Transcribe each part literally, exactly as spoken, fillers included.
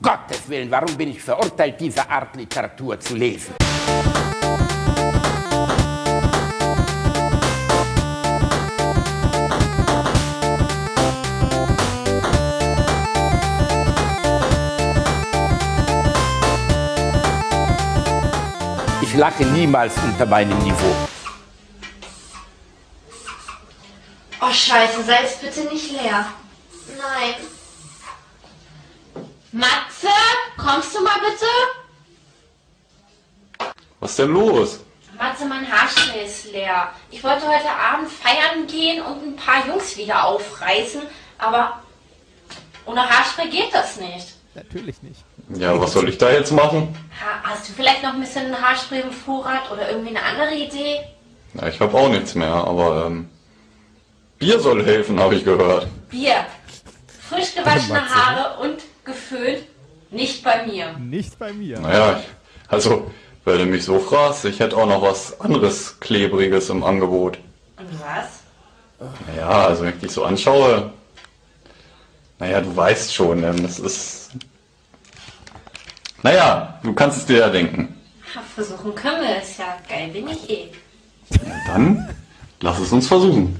Gottes Willen, warum bin ich verurteilt, diese Art Literatur zu lesen? Ich lache niemals unter meinem Niveau. Oh Scheiße, sei es bitte nicht leer. Nein. Matze, kommst du mal bitte? Was ist denn los? Matze, mein Haarspray ist leer. Ich wollte heute Abend feiern gehen und ein paar Jungs wieder aufreißen, aber ohne Haarspray geht das nicht. Natürlich nicht. Ja, was soll ich da jetzt machen? Ha, hast du vielleicht noch ein bisschen Haarspray im Vorrat oder irgendwie eine andere Idee? Ja, ich habe auch nichts mehr, aber ähm, Bier soll helfen, habe ich gehört. Bier. Frisch gewaschene Haare und geföhnt, nicht bei mir. Nicht bei mir. Naja, also, weil du mich so fragst, ich hätte auch noch was anderes Klebriges im Angebot. Und was? Naja, also wenn ich dich so anschaue, naja, du weißt schon, ähm, das ist... Naja, du kannst es dir ja denken. Ha, versuchen können wir es ja. Geil bin ich eh. Dann lass es uns versuchen.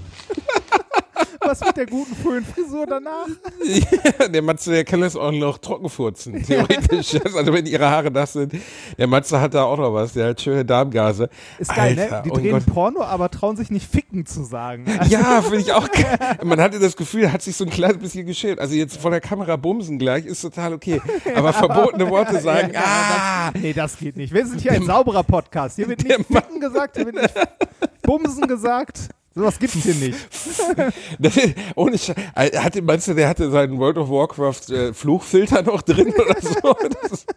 Was mit der guten Föhnfrisur danach? Ja, der Matze, der kann das auch noch trockenfurzen, theoretisch. Also wenn ihre Haare nass sind. Der Matze hat da auch noch was, der hat schöne Darmgase. Ist geil, Alter, ne? Die oh drehen Gott. Porno, aber trauen sich nicht ficken zu sagen. Also Ja, finde ich auch geil. Man hatte das Gefühl, er hat sich so ein kleines bisschen geschält. Also jetzt vor der Kamera bumsen gleich, ist total okay. Aber verbotene Worte sagen, ja, ja, ah, das, nee, das geht nicht. Wir sind hier ein sauberer Podcast. Hier wird nicht ficken gesagt, hier wird nicht bumsen gesagt. Sowas gibt's hier nicht. das ist, ohne Sche- hatte, meinst du, der hatte seinen World of Warcraft äh, Fluchfilter noch drin oder so? Das ist,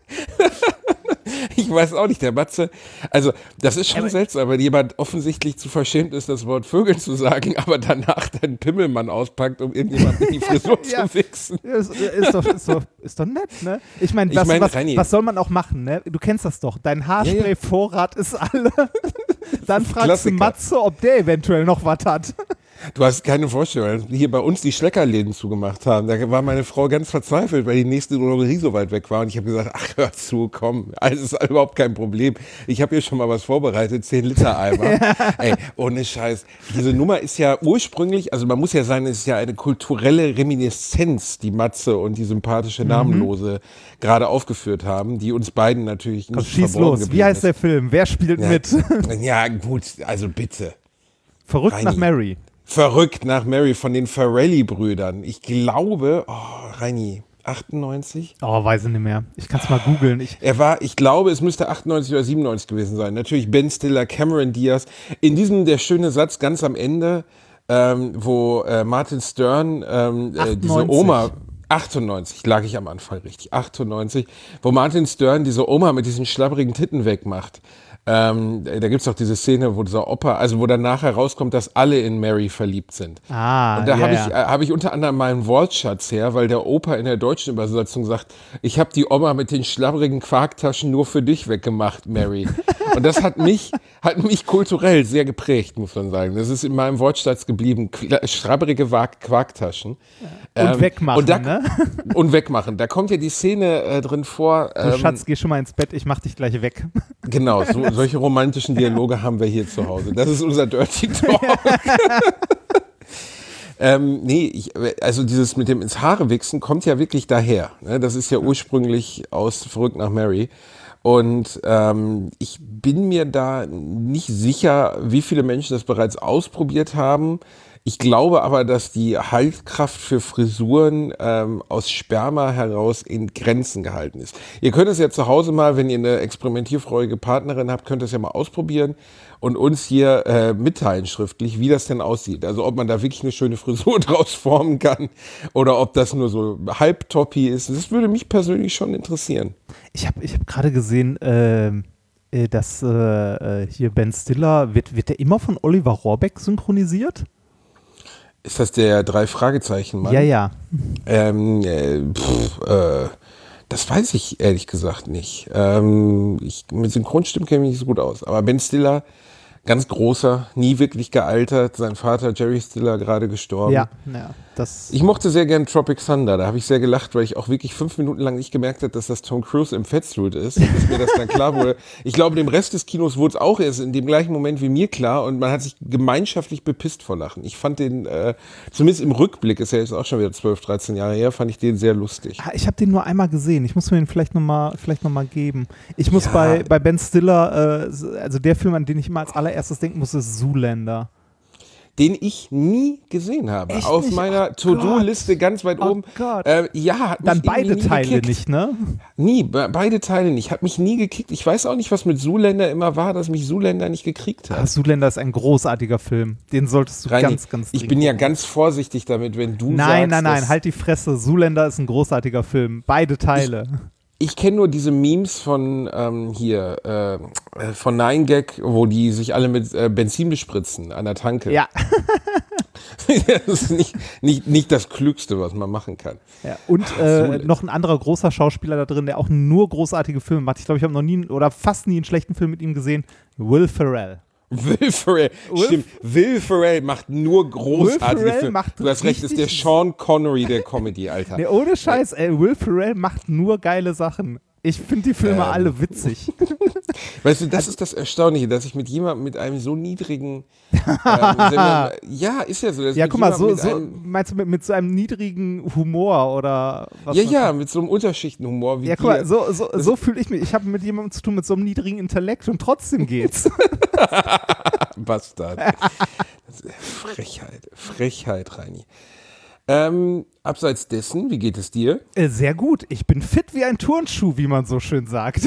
ich weiß auch nicht, der Matze, also das ist schon Aber- seltsam, wenn jemand offensichtlich zu verschämt ist, das Wort Vögel zu sagen, aber danach den Pimmelmann auspackt, um irgendjemanden in die Frisur Ja. zu wichsen. Ja, ist, ist, doch, ist, doch, ist doch nett, ne? Ich meine, Ich was, mein, was, Reini- was soll man auch machen, ne? Du kennst das doch. Dein Haarspray-Vorrat ist alle. Dann fragst Klassiker. du Matze, ob der eventuell noch was hat. Du hast keine Vorstellung, als hier bei uns die Schleckerläden zugemacht haben. Da war meine Frau ganz verzweifelt, weil die nächste Drogerie so weit weg war. Und ich habe gesagt, ach, hör zu, komm, alles ist überhaupt kein Problem. Ich habe hier schon mal was vorbereitet, zehn Liter Eimer. Ey, ohne Scheiß. Diese Nummer ist ja ursprünglich, also man muss ja sagen, es ist ja eine kulturelle Reminiszenz, die Matze und die sympathische Namenlose gerade aufgeführt haben, die uns beiden natürlich nicht Komm, schieß verborgen los. Wie geblieben heißt ist. der Film? Wer spielt Ja. mit? Ja, gut, also bitte. Verrückt Reini. nach Mary. Verrückt nach Mary von den Farrelly-Brüdern. Ich glaube, oh, Reini, achtundneunzig? Oh, weiß ich nicht mehr. Ich kann es mal googeln. Ich, Er war, ich glaube, es müsste achtundneunzig oder siebenundneunzig gewesen sein. Natürlich Ben Stiller, Cameron Diaz. In diesem der schöne Satz ganz am Ende, ähm, wo äh, Martin Stern ähm, äh, diese achtundneunzig. Oma, achtundneunzig, lag ich am Anfang richtig, achtundneunzig, wo Martin Stern diese Oma mit diesen schlabbrigen Titten wegmacht. Ähm, da gibt's doch diese Szene, wo dieser Opa, also wo dann nachher rauskommt, dass alle in Mary verliebt sind. ah, Und da ja, habe ja. ich, äh, hab ich unter anderem meinen Wortschatz her, weil der Opa in der deutschen Übersetzung sagt, ich habe die Oma mit den schlabbrigen Quarktaschen nur für dich weggemacht, Mary. Und das hat mich, hat mich kulturell sehr geprägt, muss man sagen. Das ist in meinem Wortschatz geblieben, Qu- schlabbrige Wa- Quarktaschen. Und wegmachen, und da, ne? Und wegmachen. Da kommt ja die Szene äh, drin vor. So, ähm, Schatz, geh schon mal ins Bett, ich mach dich gleich weg. Genau, so, solche romantischen Dialoge haben wir hier zu Hause. Das ist unser Dirty Talk. ähm, nee, ich, also dieses mit dem ins Haare wichsen kommt ja wirklich daher. Ne? Das ist ja ursprünglich aus Verrückt nach Mary. Und ähm, ich bin mir da nicht sicher, wie viele Menschen das bereits ausprobiert haben. Ich glaube aber, dass die Haltkraft für Frisuren ähm, aus Sperma heraus in Grenzen gehalten ist. Ihr könnt es ja zu Hause mal, wenn ihr eine experimentierfreudige Partnerin habt, könnt ihr es ja mal ausprobieren und uns hier äh, mitteilen schriftlich, wie das denn aussieht. Also ob man da wirklich eine schöne Frisur draus formen kann oder ob das nur so halbtoppi ist. Das würde mich persönlich schon interessieren. Ich habe ich hab gerade gesehen, ähm, äh, dass äh, äh, hier Ben Stiller, wird, wird der immer von Oliver Rohrbeck synchronisiert? Ist das der Drei-Fragezeichen-Mann? Ja, ja. Ähm, äh, pff, äh, das weiß ich ehrlich gesagt nicht. Ähm, ich, mit Synchronstimmen kenne ich mich nicht so gut aus. Aber Ben Stiller, Ganz großer, nie wirklich gealtert. Sein Vater Jerry Stiller gerade gestorben. Ja, ja, das. Ich mochte sehr gern Tropic Thunder. Da habe ich sehr gelacht, weil ich auch wirklich fünf Minuten lang nicht gemerkt habe, dass das Tom Cruise im Fettsuit ist. Bis mir das dann klar wurde. Ich glaube, dem Rest des Kinos wurde es auch erst in dem gleichen Moment wie mir klar und man hat sich gemeinschaftlich bepisst vor Lachen. Ich fand den, äh, zumindest im Rückblick, ist ja jetzt auch schon wieder zwölf, dreizehn Jahre her, fand ich den sehr lustig. Ich habe den nur einmal gesehen. Ich muss mir den vielleicht nochmal vielleicht noch mal geben. Ich muss Ja. bei, bei Ben Stiller, äh, also der Film, an den ich immer als allererstes denken muss, ist Zoolander. Den ich nie gesehen habe. Echt Auf nicht? meiner Oh To-Do-Liste ganz weit Oh oben. Gott. Äh, ja, hat mich Dann irgendwie beide nie Teile gekickt. nicht, ne? Nie, be beide Teile nicht. Hat mich nie gekickt. Ich weiß auch nicht, was mit Zoolander immer war, dass mich Zoolander nicht gekriegt Ah, hat. Zoolander ist ein großartiger Film. Den solltest du Reini, ganz, ganz ich dringend bin ja gucken. ganz vorsichtig damit, wenn du Nein, sagst, nein, nein, dass- halt die Fresse. Zoolander ist ein großartiger Film. Beide Teile. Ich kenne nur diese Memes von ähm, hier, äh, äh, von Nine Gag, wo die sich alle mit äh, Benzin bespritzen an der Tanke. Ja. Das ist nicht, nicht, nicht das Klügste, was man machen kann. Ja, und äh, Zoolander. noch ein anderer großer Schauspieler da drin, der auch nur großartige Filme macht. Ich glaube, ich habe noch nie oder fast nie einen schlechten Film mit ihm gesehen. Will Ferrell. Will Ferrell, Will- stimmt. Will Ferrell macht nur großartige Will Ferrell Filme. macht Du hast recht, ist der richtig- Sean Connery der Comedy, Alter. Nee, ohne Scheiß, ey, Will Ferrell macht nur geile Sachen. Ich finde die Filme Ähm. alle witzig. Weißt du, das ist das Erstaunliche, dass ich mit jemandem mit einem so niedrigen, ähm, Sender- ja, ist ja so. dass Ja, mit guck mal, so, jemandem so mit einem, meinst du mit, mit so einem niedrigen Humor oder was? ja, was- ja, mit so einem Unterschichtenhumor wie Ja, guck mal, dir. so, so, so fühle ich mich. Ich habe mit jemandem zu tun mit so einem niedrigen Intellekt und trotzdem geht's. Bastard. Das ist Frechheit, Frechheit, Reini. Ähm, abseits dessen, wie geht es dir? Äh, Sehr gut. Ich bin fit wie ein Turnschuh, wie man so schön sagt.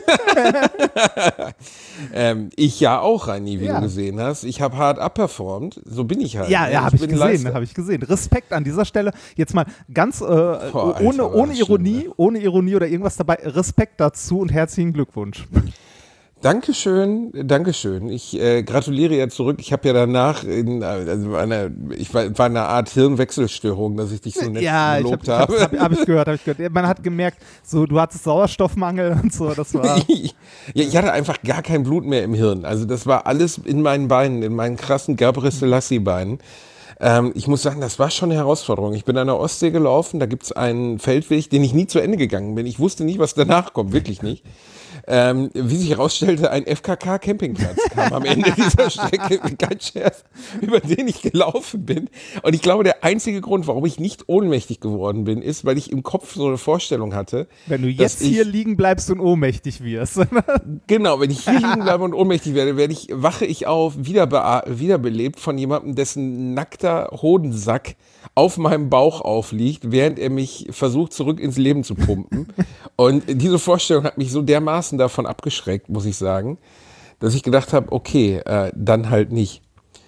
Ähm, ich ja auch, Reini, wie Ja. du gesehen hast. Ich habe hart abperformt, so bin ich halt. Ja, ne? ja, habe ich bin gesehen, Leister. habe ich gesehen. Respekt an dieser Stelle. Jetzt mal ganz äh, Boah, Alter, ohne, war ohne das schlimm, Ironie, ne? ohne Ironie oder irgendwas dabei. Respekt dazu und herzlichen Glückwunsch. Dankeschön, Dankeschön. Ich äh, gratuliere ja zurück. Ich habe ja danach in also einer, ich war, war eine Art Hirnwechselstörung, dass ich dich so nett Ja, ich gelobt habe habe. hab, hab, hab ich gehört, habe ich gehört. Man hat gemerkt, so du hattest Sauerstoffmangel und so. Das war. Ja, ich hatte einfach gar kein Blut mehr im Hirn. Also das war alles in meinen Beinen, in meinen krassen Gabriel Selassie-Beinen. Ähm, ich muss sagen, das war schon eine Herausforderung. Ich bin an der Ostsee gelaufen, da gibt es einen Feldweg, den ich nie zu Ende gegangen bin. Ich wusste nicht, was danach kommt, wirklich nicht. Ähm, wie sich herausstellte, ein F K K-Campingplatz kam am Ende dieser Strecke, kein Scherz, über den ich gelaufen bin. Und ich glaube, der einzige Grund, warum ich nicht ohnmächtig geworden bin, ist, weil ich im Kopf so eine Vorstellung hatte. Wenn du dass jetzt hier ich, liegen bleibst und ohnmächtig wirst. Genau, wenn ich hier liegen bleibe und ohnmächtig werde, werde ich, wache ich auf, wiederbe wiederbelebt von jemandem, dessen nackter Hodensack auf meinem Bauch aufliegt, während er mich versucht, zurück ins Leben zu pumpen. Und diese Vorstellung hat mich so dermaßen davon abgeschreckt, muss ich sagen, dass ich gedacht habe, okay, äh, dann halt nicht.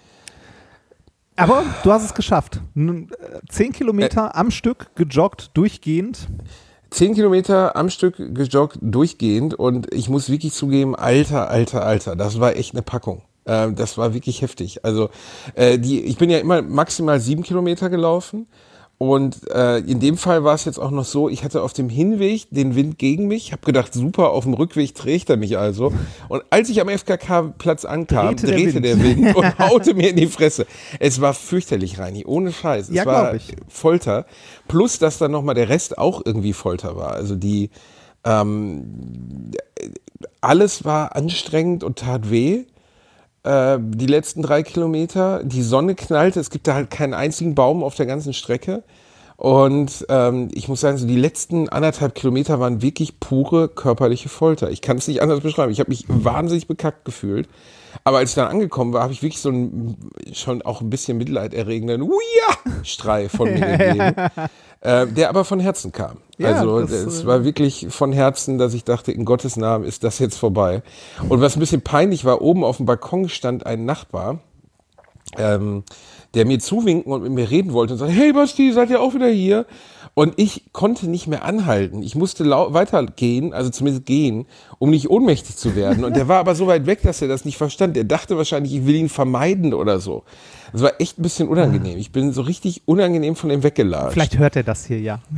Aber du hast es geschafft. Nun, äh, Zehn Kilometer am Stück gejoggt, durchgehend. Zehn Kilometer am Stück gejoggt, durchgehend. Und ich muss wirklich zugeben, alter, alter, alter, das war echt eine Packung. Äh, das war wirklich heftig. Also äh, die, ich bin ja immer maximal sieben Kilometer gelaufen. Und äh, in dem Fall war es jetzt auch noch so, ich hatte auf dem Hinweg den Wind gegen mich, habe gedacht, super, auf dem Rückweg trägt er mich also. Und als ich am F K K-Platz ankam, Drehte der drehte der Wind. Wind, und haute mir in die Fresse. Es war fürchterlich, Reini, ohne Scheiß. Es Ja, war glaub ich. Folter. Plus, dass dann nochmal der Rest auch irgendwie Folter war. Also die, ähm, alles war anstrengend und tat weh. Die letzten drei Kilometer, die Sonne knallte, es gibt da halt keinen einzigen Baum auf der ganzen Strecke und ähm, ich muss sagen, so die letzten anderthalb Kilometer waren wirklich pure körperliche Folter. Ich kann es nicht anders beschreiben. Ich habe mich wahnsinnig bekackt gefühlt, aber als ich dann angekommen war, habe ich wirklich so einen schon auch ein bisschen mitleiderregenden Uja-Schrei von mir gegeben, äh, der aber von Herzen kam. Ja, also das, es äh, war wirklich von Herzen, dass ich dachte, in Gottes Namen ist das jetzt vorbei. Und was ein bisschen peinlich war, oben auf dem Balkon stand ein Nachbar, ähm, der mir zuwinken und mit mir reden wollte und sagte, hey Basti, seid ihr auch wieder hier? Und ich konnte nicht mehr anhalten. Ich musste lau- weitergehen, also zumindest gehen, um nicht ohnmächtig zu werden. Und der war aber so weit weg, dass er das nicht verstand. Er dachte wahrscheinlich, ich will ihn vermeiden oder so. Das war echt ein bisschen unangenehm. Ich bin so richtig unangenehm von ihm weggelatscht. Vielleicht hört er das hier ja.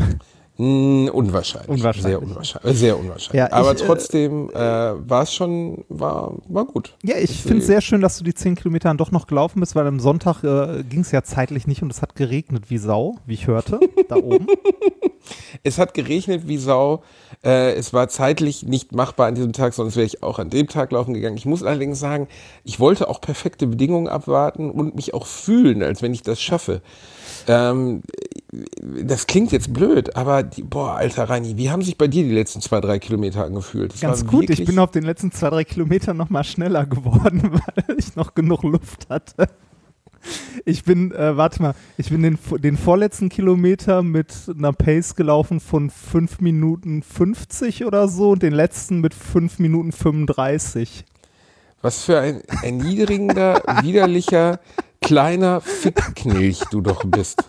Mm, unwahrscheinlich. Unwahrscheinlich. Sehr unwahrscheinlich. Sehr unwahrscheinlich. Ja, ich, Aber äh, trotzdem äh, war es schon, war, war gut. Ja, ich finde es sehr schön, dass du die zehn Kilometer dann doch noch gelaufen bist, weil am Sonntag äh, ging es ja zeitlich nicht und es hat geregnet wie Sau, wie ich hörte, da oben. Es hat geregnet wie Sau. Äh, es war zeitlich nicht machbar an diesem Tag, sonst wäre ich auch an dem Tag laufen gegangen. Ich muss allerdings sagen, ich wollte auch perfekte Bedingungen abwarten und mich auch fühlen, als wenn ich das schaffe. Ähm, das klingt jetzt blöd, aber die, boah, alter Reini, wie haben sich bei dir die letzten zwei, drei Kilometer angefühlt? Das Ganz war gut, wirklich- ich bin auf den letzten zwei, drei Kilometern noch mal schneller geworden, weil ich noch genug Luft hatte. Ich bin, äh, warte mal, ich bin den, den vorletzten Kilometer mit einer Pace gelaufen von fünf Minuten fünfzig oder so und den letzten mit fünf Minuten fünfunddreißig. Was für ein erniedrigender, widerlicher, kleiner Fickknilch du doch bist.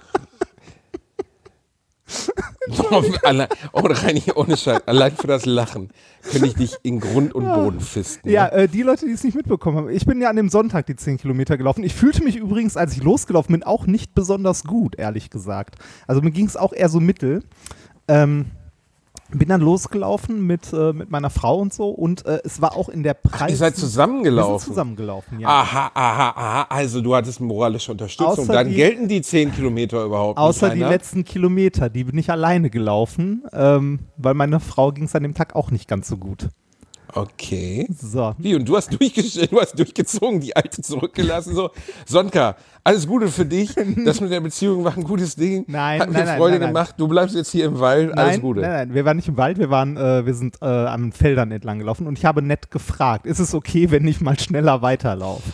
Oh, allein, oh, Reini, ohne Scheiß, allein für das Lachen könnte ich dich in Grund und Boden fisten. Ja, ne? äh, die Leute, die es nicht mitbekommen haben. Ich bin ja an dem Sonntag die zehn Kilometer gelaufen. Ich fühlte mich übrigens, als ich losgelaufen bin, auch nicht besonders gut, ehrlich gesagt. Also mir ging es auch eher so mittel. Ähm, bin dann losgelaufen mit, äh, mit meiner Frau und so und äh, es war auch in der Preis... Ihr seid Wir zusammengelaufen. sind zusammengelaufen, ja. Aha, aha, aha. Also du hattest moralische Unterstützung. Außer Dann die- gelten die zehn Kilometer überhaupt Außer nicht. die Rainer. letzten Kilometer, die bin ich alleine gelaufen, ähm, weil meine Frau ging es an dem Tag auch nicht ganz so gut. Okay. So. Wie, und du hast, durchge- du hast durchgezogen, die Alte zurückgelassen, so, Sonka, alles Gute für dich, das mit der Beziehung war ein gutes Ding, Nein, hat mir nein, nein, Freude nein, nein. gemacht, du bleibst jetzt hier im Wald, alles Nein, Gute. nein, nein, wir waren nicht im Wald, wir, waren, äh, wir sind äh, an Feldern entlang gelaufen und ich habe nett gefragt, ist es okay, wenn ich mal schneller weiterlaufe?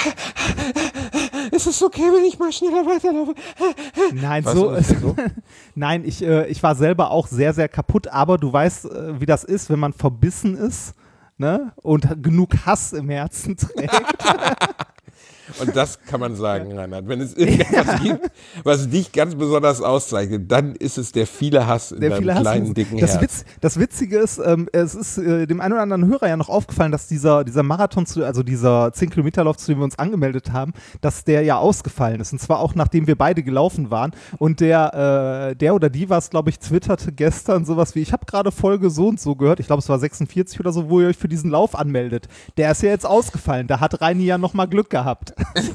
Ist es okay, wenn ich mal schneller weiterlaufe? Nein, Was, so, was ist so? Nein, ich, äh, ich war selber auch sehr, sehr kaputt, aber du weißt, äh, wie das ist, wenn man verbissen ist, ne, und genug Hass im Herzen trägt. Und das kann man sagen, Reinhard. Wenn es irgendetwas gibt, was dich ganz besonders auszeichnet, dann ist es der viele Hass in Der deinem viele Hass. kleinen, dicken das, Herz. Witz, das Witzige ist, ähm, es ist äh, dem einen oder anderen Hörer ja noch aufgefallen, dass dieser, dieser Marathon, zu, also dieser zehn Kilometer Lauf, zu dem wir uns angemeldet haben, dass der ja ausgefallen ist. Und zwar auch, nachdem wir beide gelaufen waren. Und der, äh, der oder die war es, glaube ich, twitterte gestern sowas wie, ich habe gerade Folge so und so gehört, ich glaube, es war sechsundvierzig oder so, wo ihr euch für diesen Lauf anmeldet. Der ist ja jetzt ausgefallen. Da hat Reini ja noch mal Glück gehabt.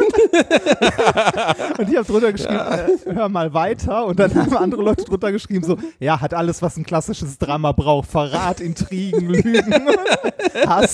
Und ich habe drunter geschrieben, äh, hör mal weiter. Und dann haben andere Leute drunter geschrieben, so, ja, hat alles, was ein klassisches Drama braucht. Verrat, Intrigen, Lügen, Hass.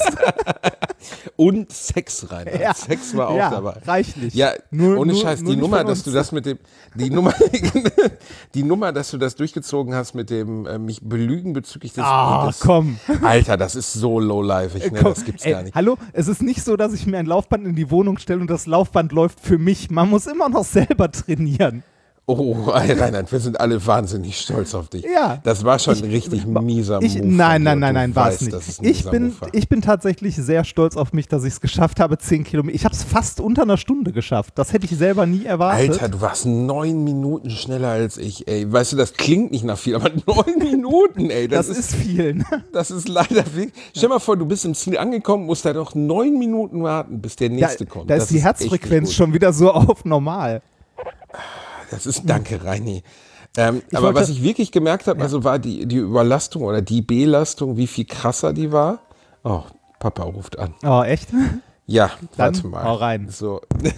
Und Sex, Reinhard. Ja. Sex war auch ja, dabei. reichlich. Ja, Nur- ohne nur- Scheiß, nur die nicht Nummer, von dass uns. du das mit dem, die Nummer, die Nummer, dass du das durchgezogen hast mit dem äh, mich belügen bezüglich des, Ah, des komm. Alter, das ist so low-lifeig, ne? Komm, Das gibt's ey, gar nicht. Hallo, es ist nicht so, dass ich mir ein Laufband in die Wohnung stelle und das Laufband läuft für mich. Man muss immer noch selber trainieren. Oh, ey, Reinhard, wir sind alle wahnsinnig stolz auf dich. Ja. Das war schon ein richtig mieser Ich, Move. von nein, dir nein, und nein, du nein, war es weißt, nicht. dass es ein Ich mieser bin, Move war. ich bin tatsächlich sehr stolz auf mich, dass ich es geschafft habe, zehn Kilometer. Ich habe es fast unter einer Stunde geschafft. Das hätte ich selber nie erwartet. Alter, du warst neun Minuten schneller als ich, ey. Weißt du, das klingt nicht nach viel, aber neun Minuten, ey. das, Das, ist viel. Ne? Das ist leider wirklich. Stell mal vor, du bist im Ziel angekommen, musst da noch neun Minuten warten, bis der Da, nächste kommt. da Das ist die echt Herzfrequenz nicht schon wieder so auf normal. gut. Das ist, danke, Reini. Ähm, aber wollte- was ich wirklich gemerkt habe, also war die, die Überlastung oder die Belastung, wie viel krasser die war. Oh, Papa ruft an. Oh, echt? Ja, Dann warte mal. hau rein. So.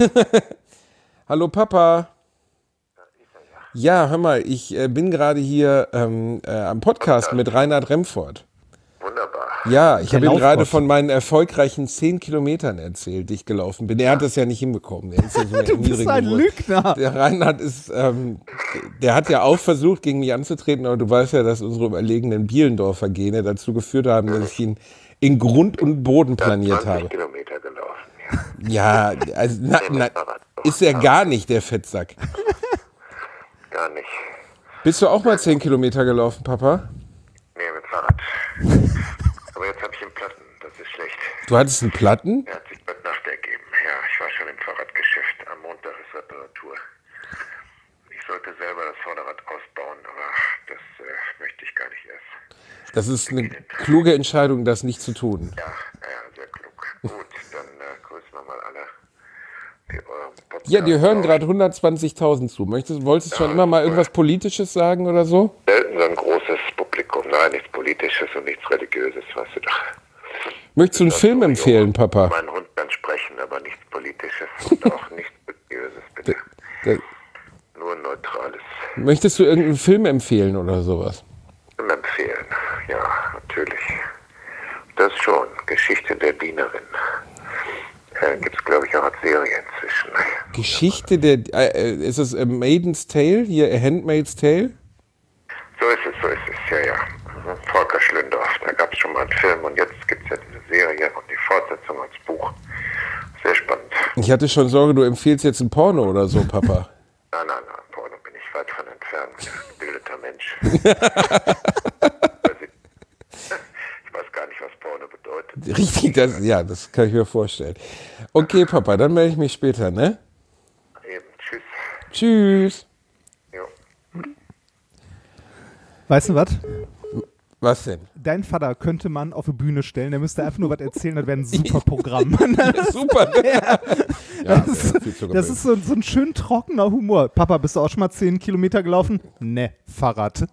Hallo Papa. Ja, hör mal, ich äh, bin gerade hier ähm, äh, am Podcast mit Reinhard Remford. Wunderbar. Ja, ich Der habe ihm gerade Laufgott. von meinen erfolgreichen zehn Kilometern erzählt, die ich gelaufen bin. Er hat das ja nicht hinbekommen. Der ist ja so eine Du bist niedrige ein Wurst. Lügner. Der Reinhard ist, ähm, der hat ja auch versucht, gegen mich anzutreten, aber du weißt ja, dass unsere überlegenen Bielendorfer Gene dazu geführt haben, dass ich ihn in Grund und Boden planiert zwanzig habe. Kilometer gelaufen. Ja. Ja, also na, na, ist er gar nicht, der Fettsack. Gar nicht. Bist du auch mal zehn Kilometer gelaufen, Papa? Nee, mit Fahrrad. Aber jetzt habe ich einen Platten. Das ist schlecht. Du hattest einen Platten? Er hat sich bald Nacht ergeben. Ja, ich war schon im Fahrradgeschäft. Am Montag ist Reparatur. Ich sollte selber das Vorderrad ausbauen, aber das äh, möchte ich gar nicht erst. Das ist eine kluge Entscheidung, das nicht zu tun. Ja, ja, sehr klug. Gut, dann äh, grüßen wir mal alle, die euren Podcast Ja, dir hören lauschen. gerade hundertzwanzigtausend zu. Möchtest, wolltest du schon immer mal irgendwas Politisches sagen oder so? Selten so ein großes Publikum. Nein, nichts Politisches und nichts Religiöses, weißt du doch. Möchtest du einen Film so, empfehlen, jo, Papa? Mein Hund kann sprechen, aber nichts Politisches und auch nichts Religiöses, bitte. Da, Nur neutrales. möchtest du irgendeinen Film empfehlen oder sowas? Film empfehlen, ja, natürlich. Das schon. Geschichte der Dienerin. Äh, Gibt es, glaube ich, auch als Serie inzwischen. Geschichte der, äh, ist es A Maiden's Tale, hier A Handmaid's Tale? So ist es, so ist es, ja, ja. Mhm. Volker Schlündorff, da gab es schon mal einen Film und jetzt gibt es ja diese Serie und die Fortsetzung als Buch. Sehr spannend. Ich hatte schon Sorge, du empfiehlst jetzt ein Porno oder so, Papa. Nein, nein, nein, Porno bin ich weit von entfernt. Gebildeter Mensch. Ich weiß gar nicht, was Porno bedeutet. Richtig, das, ja, das kann ich mir vorstellen. Okay, Papa, dann melde ich mich später, ne? Eben, tschüss. Tschüss. Jo. Weißt du was? Was denn? Dein Vater könnte man auf die Bühne stellen, der müsste einfach nur was erzählen, das wäre ein super Programm. Super. Ja. Ja, Das, ist, viel zu das ist so, so ein schön trockener Humor. Papa, bist du auch schon mal zehn Kilometer gelaufen? Ne, Fahrrad.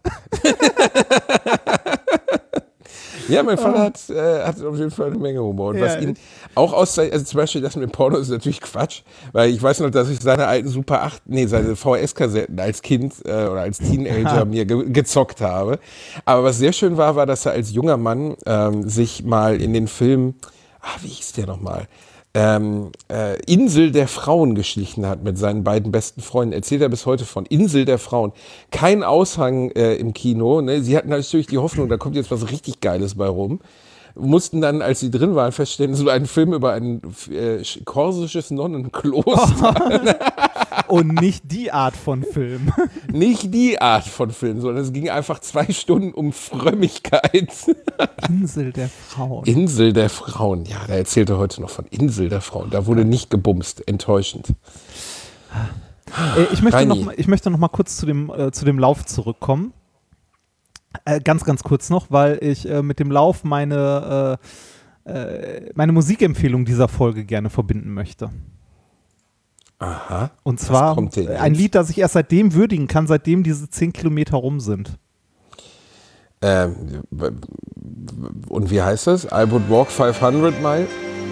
Ja, mein Vater hat, äh, hat auf jeden Fall eine Menge Humor. Und Ja. was ihn auch auszeichnet, also zum Beispiel das mit dem Porno ist natürlich Quatsch, weil ich weiß noch, dass ich seine alten Super acht, nee, seine V H S-Kassetten als Kind äh, oder als Teenager mir ge gezockt habe. Aber was sehr schön war, war, dass er als junger Mann ähm, sich mal in den Film, ah, wie hieß der nochmal? Ähm, äh, Insel der Frauen geschlichen hat mit seinen beiden besten Freunden. Erzählt er bis heute von Insel der Frauen. Kein Aushang äh, im Kino. Ne? Sie hatten natürlich die Hoffnung, da kommt jetzt was richtig Geiles bei rum. Mussten dann, als sie drin waren, feststellen, so einen Film über ein äh, korsisches Nonnenkloster. Und nicht die Art von Film. Nicht die Art von Film, sondern es ging einfach zwei Stunden um Frömmigkeit. Insel der Frauen. Insel der Frauen. Ja, da erzählt er heute noch von Insel der Frauen. Da wurde nicht gebumst. Enttäuschend. Äh, ich, möchte Reini. noch, mal- ich möchte noch mal kurz zu dem, äh, zu dem Lauf zurückkommen. Äh, ganz, ganz kurz noch, weil ich äh, mit dem Lauf meine, äh, äh, meine Musikempfehlung dieser Folge gerne verbinden möchte. Aha. Und Was zwar kommt denn ein jetzt? Lied, das ich erst seitdem würdigen kann, seitdem diese zehn Kilometer rum sind. Ähm, w- w- und wie heißt das? I would walk five hundred mile?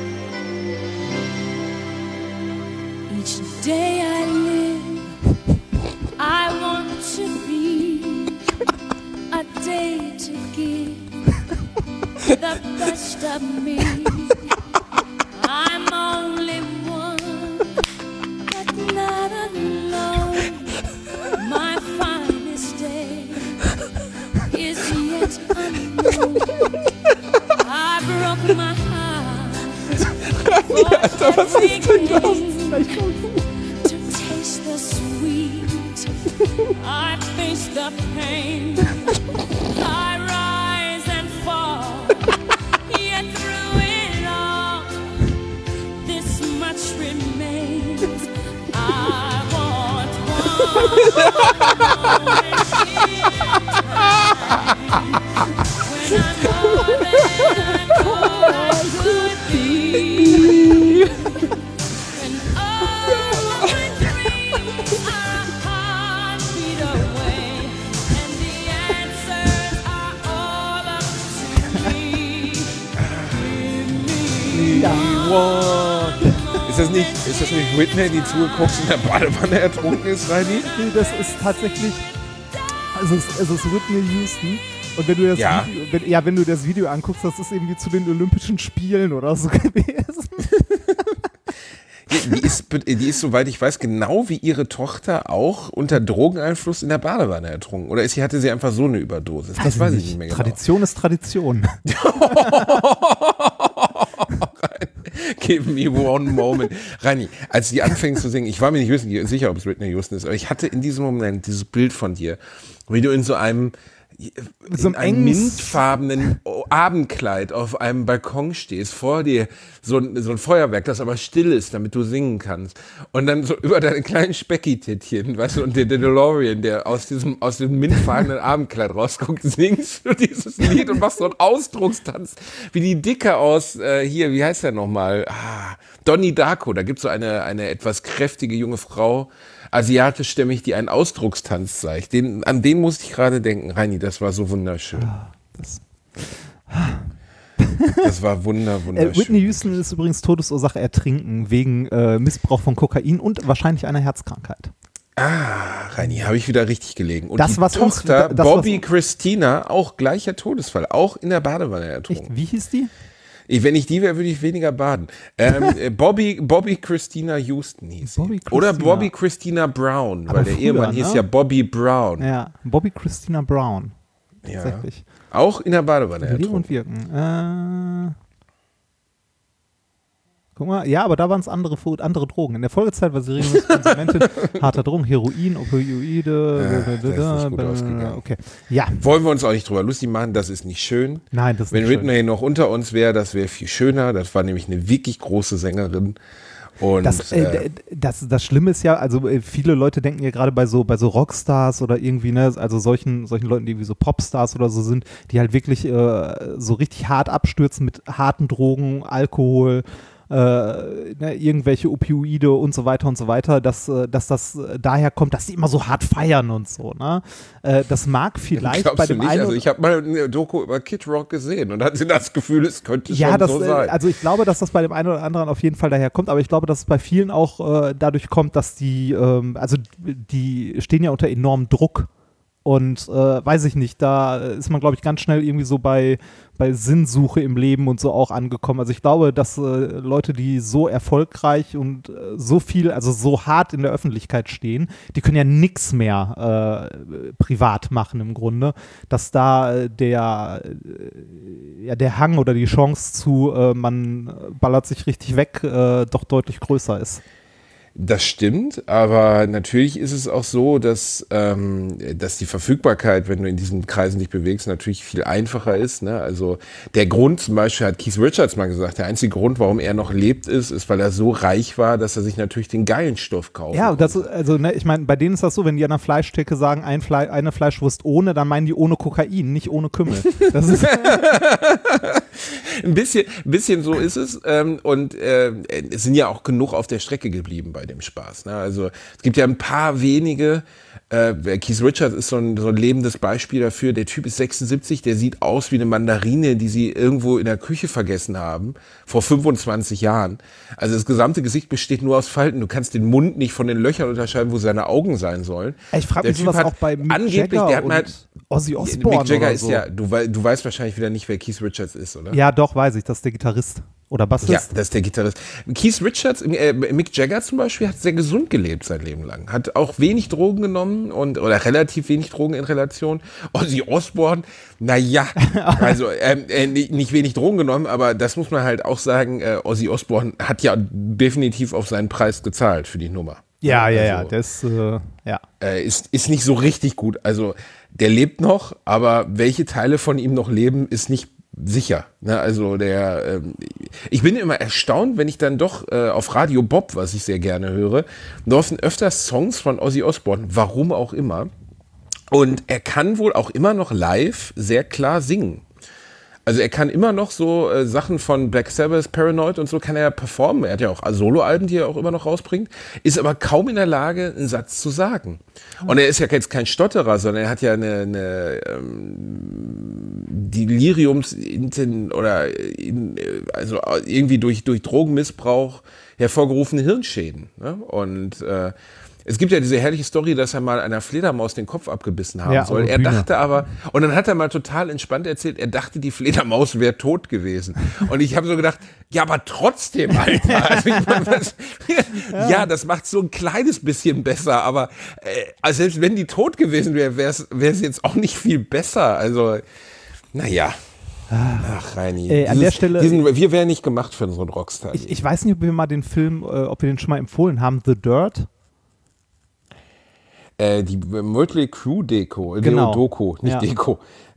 Each day I live, I want to be a day to give the best of me. I'm only one, but not alone. My finest day is yet unknown. I broke my heart for every day. To taste the sweet, I face the pain. I rise and fall, yet through it all, this much remains. I want one when I'm more than all I could be. When all my dreams are a heartbeat away, and the answers are all up to me. Give me one. Ist das nicht, ist das nicht Whitney, die zugeguckt in der Badewanne ertrunken ist, Reini? Nee, das ist tatsächlich, also es, es ist Whitney Houston. Und wenn du das Ja. Video, wenn, ja, wenn du das Video anguckst, das ist irgendwie zu den Olympischen Spielen oder so gewesen. Die, die, ist, die ist, soweit ich weiß, genau wie ihre Tochter auch unter Drogeneinfluss in der Badewanne ertrunken. Oder ist sie, hatte sie einfach so eine Überdosis? Das weiß ich nicht mehr genau. Tradition ist Tradition. Give me one moment. Reini, als die anfängt zu singen, ich war mir nicht sicher, ob es Whitney Houston ist, aber ich hatte in diesem Moment dieses Bild von dir, wie du in so einem so in einem einem engen- mintfarbenen Abendkleid auf einem Balkon stehst, vor dir so ein, so ein Feuerwerk, das aber still ist, damit du singen kannst. Und dann so über deine kleinen Specki-Tittchen, weißt du, und der, der DeLorean, der aus diesem, aus dem mintfarbenen Abendkleid rausguckt, singst du dieses Lied und machst so einen Ausdruckstanz, wie die Dicke aus, äh, hier, wie heißt der nochmal? Ah, Donnie Darko, da gibt's so eine, eine etwas kräftige junge Frau, asiatischstämmig, die einen Ausdruckstanz zeigt. Den, an den musste ich gerade denken, Reini, das war so wunderschön. Das Das war wunder, wunderschön. Äh, Whitney Houston ist übrigens Todesursache Ertrinken wegen äh, Missbrauch von Kokain und wahrscheinlich einer Herzkrankheit. Ah, Reini, habe ich wieder richtig gelegen. Und Das, die was uns- Tochter, das, Bobby was- Christina, auch gleicher Todesfall, auch in der Badewanne Echt? ertrunken. Wie hieß die? Ich, wenn ich die wäre, würde ich weniger baden. Ähm, äh, Bobby, Bobby Christina Houston hieß sie. Bobby Oder Christina. Bobby Christina Brown, Aber weil der früher, Ehemann ne? hieß ja Bobby Brown. Ja, Bobby Christina Brown. Ja. Tatsächlich. Auch in der Badewanne Leben und ertrunken. Wirken. Äh, guck mal, ja, aber da waren es andere, Fu- andere Drogen. In der Folgezeit war sie regelmäßig Konsumentin harter Drogen, Heroin, Opioide. Ja, das ist nicht gut ausgegangen. Okay. Ja, Wollen wir uns auch nicht drüber lustig machen, das ist nicht schön. nein, das ist Wenn nicht schön. Whitney noch unter uns wäre, das wäre viel schöner. Das war nämlich eine wirklich große Sängerin. Und Das, äh, äh, das, das Schlimme ist ja, also äh, viele Leute denken ja gerade bei so, bei so Rockstars oder irgendwie, ne, also solchen, solchen Leuten, die wie so Popstars oder so sind, die halt wirklich äh, so richtig hart abstürzen mit harten Drogen, Alkohol, äh, ne, irgendwelche Opioide und so weiter und so weiter, dass, äh, dass das äh, daher kommt, dass die immer so hart feiern und so, ne? Äh, das mag vielleicht glaubst bei du dem nicht? einen Also oder- ich habe mal eine Doku über Kid Rock gesehen und hatte das Gefühl, es könnte Ja, schon das, so äh, sein. also ich glaube, dass das bei dem einen oder anderen auf jeden Fall daher kommt, aber ich glaube, dass es bei vielen auch äh, dadurch kommt, dass die, ähm, also die stehen ja unter enormem Druck und äh, weiß ich nicht, da ist man, glaube ich, ganz schnell irgendwie so bei, bei Sinnsuche im Leben und so auch angekommen. Also ich glaube, dass äh, Leute, die so erfolgreich und äh, so viel, also so hart in der Öffentlichkeit stehen, die können ja nichts mehr äh, privat machen im Grunde, dass da äh, der äh, ja, der Hang oder die Chance zu, äh, man ballert sich richtig weg, äh, doch deutlich größer ist. Das stimmt, aber natürlich ist es auch so, dass, ähm, dass die Verfügbarkeit, wenn du in diesen Kreisen dich bewegst, natürlich viel einfacher ist. Ne? Also der Grund zum Beispiel, hat Keith Richards mal gesagt, der einzige Grund, warum er noch lebt, ist, ist, weil er so reich war, dass er sich natürlich den geilen Stoff kauft. Ja, das, also ne, ich meine, bei denen ist das so, wenn die an der Fleischtheke sagen, ein Fle eine Fleischwurst ohne, dann meinen die ohne Kokain, nicht ohne Kümmel. Das ist Ein bisschen, ein bisschen so ist es. Ähm, und äh, es sind ja auch genug auf der Strecke geblieben bei dem Spaß. Ne? Also es gibt ja ein paar wenige. Äh, Keith Richards ist so ein, so ein lebendes Beispiel dafür. Der Typ ist sechsundsiebzig, der sieht aus wie eine Mandarine, die sie irgendwo in der Küche vergessen haben, vor fünfundzwanzig Jahren. Also das gesamte Gesicht besteht nur aus Falten. Du kannst den Mund nicht von den Löchern unterscheiden, wo seine Augen sein sollen. ich frage mich Der Typ sowas hat auch bei Mick angeblich, Jagger der hat und mal- Ozzy Osbourne Mick Jagger oder ist so. ja, du, wei- du weißt wahrscheinlich wieder nicht, wer Keith Richards ist, oder? Ja, doch, weiß ich, das ist der Gitarrist oder Ja, Bassist. das ist der Gitarrist. Keith Richards, äh, Mick Jagger zum Beispiel, hat sehr gesund gelebt sein Leben lang. Hat auch wenig Drogen genommen und oder relativ wenig Drogen in Relation. Ozzy Osbourne, naja, also ähm, äh, nicht, nicht wenig Drogen genommen, aber das muss man halt auch sagen, äh, Ozzy Osbourne hat ja definitiv auf seinen Preis gezahlt für die Nummer. Ja, ja, ja, Also, das, äh, ja. äh, ist, ist nicht so richtig gut. Also der lebt noch, aber welche Teile von ihm noch leben, ist nicht sicher. Ne? Also der, ähm, ich bin immer erstaunt, wenn ich dann doch äh, auf Radio Bob, was ich sehr gerne höre, laufen öfters Songs von Ozzy Osbourne, warum auch immer. Und er kann wohl auch immer noch live sehr klar singen. Also er kann immer noch so äh, Sachen von Black Sabbath, Paranoid und so kann er performen. Er hat ja auch Soloalben, die er auch immer noch rausbringt, ist aber kaum in der Lage, einen Satz zu sagen. Und er ist ja jetzt kein Stotterer, sondern er hat ja eine, eine ähm, Deliriums oder in, also irgendwie durch, durch Drogenmissbrauch hervorgerufene Hirnschäden. Ne? Und äh, es gibt ja diese herrliche Story, dass er mal einer Fledermaus den Kopf abgebissen haben Ja, soll. auf der Er Bühne. dachte aber, und dann hat er mal total entspannt erzählt, er dachte, die Fledermaus wäre tot gewesen. Und ich habe so gedacht, ja, aber trotzdem, Alter. Also ich mein, was, ja, das macht so ein kleines bisschen besser, aber äh, also selbst wenn die tot gewesen wäre, wäre es jetzt auch nicht viel besser. Also, naja. Ach, Reini. Äh, an Dieses- der Stelle- diesen, wir wären nicht gemacht für so einen Rockstar. Ich, ich weiß nicht, ob wir mal den Film, äh, ob wir den schon mal empfohlen haben, The Dirt. Äh, die Mötley Crew Deko, Genau. Doku, nicht Ja. Deko.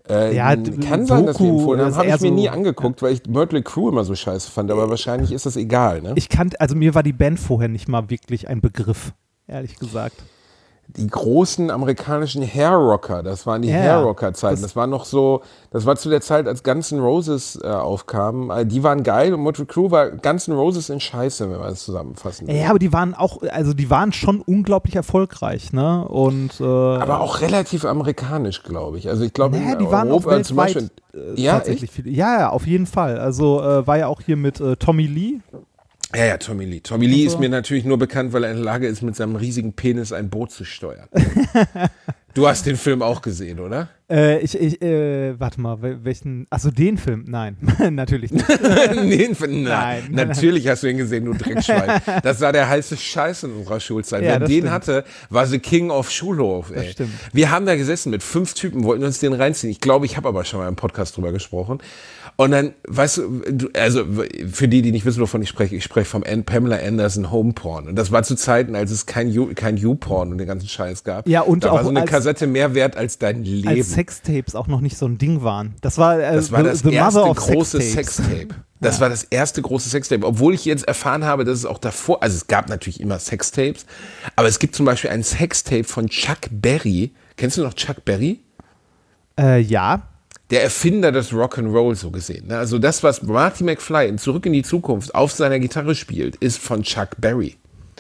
Äh, Ja, kann sein, dass wir Doku empfohlen haben. ist Habe ich eher mir so- nie angeguckt, weil ich Mötley Crüe immer so scheiße fand. Aber wahrscheinlich ist das egal, ne? Ich kannte, also mir war die Band vorher nicht mal wirklich ein Begriff, ehrlich gesagt. Die großen amerikanischen Hair-Rocker, das waren die Ja, Hair-Rocker-Zeiten. das- Das, war noch so, das war zu der Zeit, als Guns N' Roses äh, aufkamen. Äh, die waren geil und Mötley Crüe war Guns N' Roses in Scheiße, wenn man das zusammenfassen will. Ja, aber die waren auch, also die waren schon unglaublich erfolgreich, ne? Und äh, Aber auch relativ amerikanisch, glaube ich. Also ich glaube, naja, in die waren auch Europa zum weltweit Beispiel. äh, Ja, tatsächlich viele. Ja, ja, auf jeden Fall. Also äh, war ja auch hier mit äh, Tommy Lee. Ja, ja, Tommy Lee. Tommy Lee Also- ist mir natürlich nur bekannt, weil er in der Lage ist, mit seinem riesigen Penis ein Boot zu steuern. Du hast den Film auch gesehen, oder? Äh, ich, ich äh, warte mal, wel- welchen, achso, den Film? Nein, natürlich nicht. Den Film, Nein. nein. Natürlich hast du ihn gesehen, du Dreckschwein. Das war der heiße Scheiß in unserer Schulzeit. Ja, Wer das den stimmt. hatte, war the King of Schulhof. Ey. Das stimmt. Wir haben da gesessen mit fünf Typen, wollten uns den reinziehen. Ich glaube, ich habe aber schon mal im Podcast drüber gesprochen. Und dann, weißt du, du, also für die, die nicht wissen, wovon ich spreche, ich spreche vom An- Pamela Anderson Home Porn. Und das war zu Zeiten, als es kein You- kein You-Porn und den ganzen Scheiß gab. Ja, und da war auch so eine als- Kassette mehr wert als dein Leben. Als Sextapes auch noch nicht so ein Ding waren. Das war, äh, Das war the, das the erste Mother of große Sextapes. Sextape. Das war das erste große Sextape. Obwohl ich jetzt erfahren habe, dass es auch davor, also es gab natürlich immer Sextapes, aber es gibt zum Beispiel ein Sextape von Chuck Berry. Kennst du noch Chuck Berry? Äh, ja. Der Erfinder des Rock'n'Roll so gesehen. ne? Also das, was Marty McFly in Zurück in die Zukunft auf seiner Gitarre spielt, ist von Chuck Berry.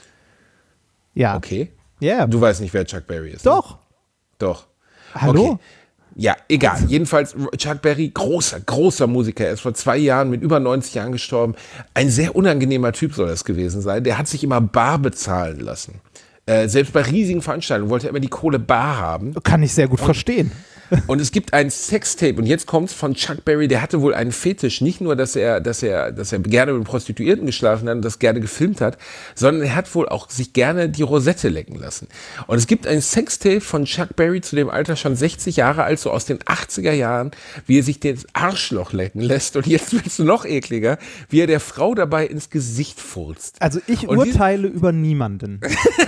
Ja. Okay? Ja. Du weißt nicht, wer Chuck Berry ist. Ne? Doch. Doch. Hallo? Okay. Ja, egal. Jedenfalls Chuck Berry, großer, großer Musiker. Er ist vor zwei Jahren mit über neunzig Jahren gestorben. Ein sehr unangenehmer Typ soll das gewesen sein. Der hat sich immer bar bezahlen lassen. Äh, selbst bei riesigen Veranstaltungen wollte er immer die Kohle bar haben. Kann ich sehr gut verstehen. Und es gibt ein Sextape, und jetzt kommt's von Chuck Berry, der hatte wohl einen Fetisch, nicht nur, dass er, dass er, dass er gerne mit Prostituierten geschlafen hat und das gerne gefilmt hat, sondern er hat wohl auch sich gerne die Rosette lecken lassen. Und es gibt ein Sextape von Chuck Berry, zu dem Alter schon sechzig Jahre alt, so aus den achtziger Jahren, wie er sich das Arschloch lecken lässt. Und jetzt wird's noch ekliger, wie er der Frau dabei ins Gesicht furzt. Also ich Und die- urteile über niemanden.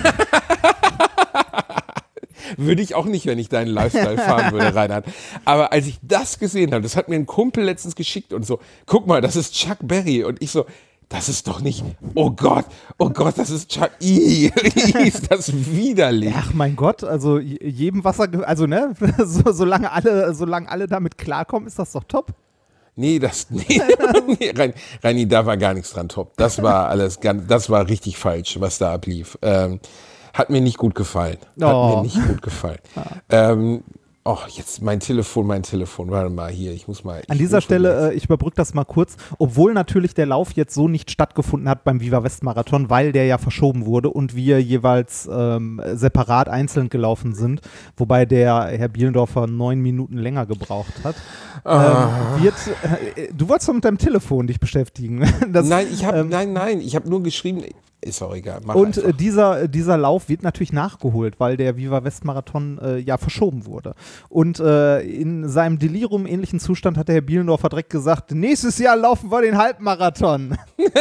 Würde ich auch nicht, wenn ich deinen Lifestyle fahren würde, Reinhard. Aber als ich das gesehen habe, das hat mir ein Kumpel letztens geschickt und so, guck mal, das ist Chuck Berry. Und ich so, das ist doch nicht, oh Gott, oh Gott, das ist Chuck, Ih, ist das widerlich. Ach mein Gott, also j- jedem Wasser, ge- also ne, so, solange alle, solange alle damit klarkommen, ist das doch top. Nee, das, nee, nee Rein, Reini, da war gar nichts dran top. Das war alles, ganz, das war richtig falsch, was da ablief. Ähm, hat mir nicht gut gefallen. Hat Oh. mir nicht gut gefallen. Ähm, oh, jetzt mein Telefon, mein Telefon. Warte mal hier, ich muss mal. An ich dieser rufe Stelle, äh, ich überbrücke das mal kurz, obwohl natürlich der Lauf jetzt so nicht stattgefunden hat beim Viva West Marathon, weil der ja verschoben wurde und wir jeweils ähm, separat einzeln gelaufen sind, wobei der Herr Bielendorfer neun Minuten länger gebraucht hat. Ah. Ähm, wird, äh, du wolltest doch mit deinem Telefon dich beschäftigen. Das, Nein, ich habe ähm, nein, nein, ich habe nur geschrieben. Ist auch egal. Mach Und einfach. äh, dieser, dieser Lauf wird natürlich nachgeholt, weil der Viva West Marathon äh, ja verschoben wurde. Und äh, in seinem Delirium ähnlichen Zustand hat der Herr Bielendorfer direkt gesagt, nächstes Jahr laufen wir den Halbmarathon.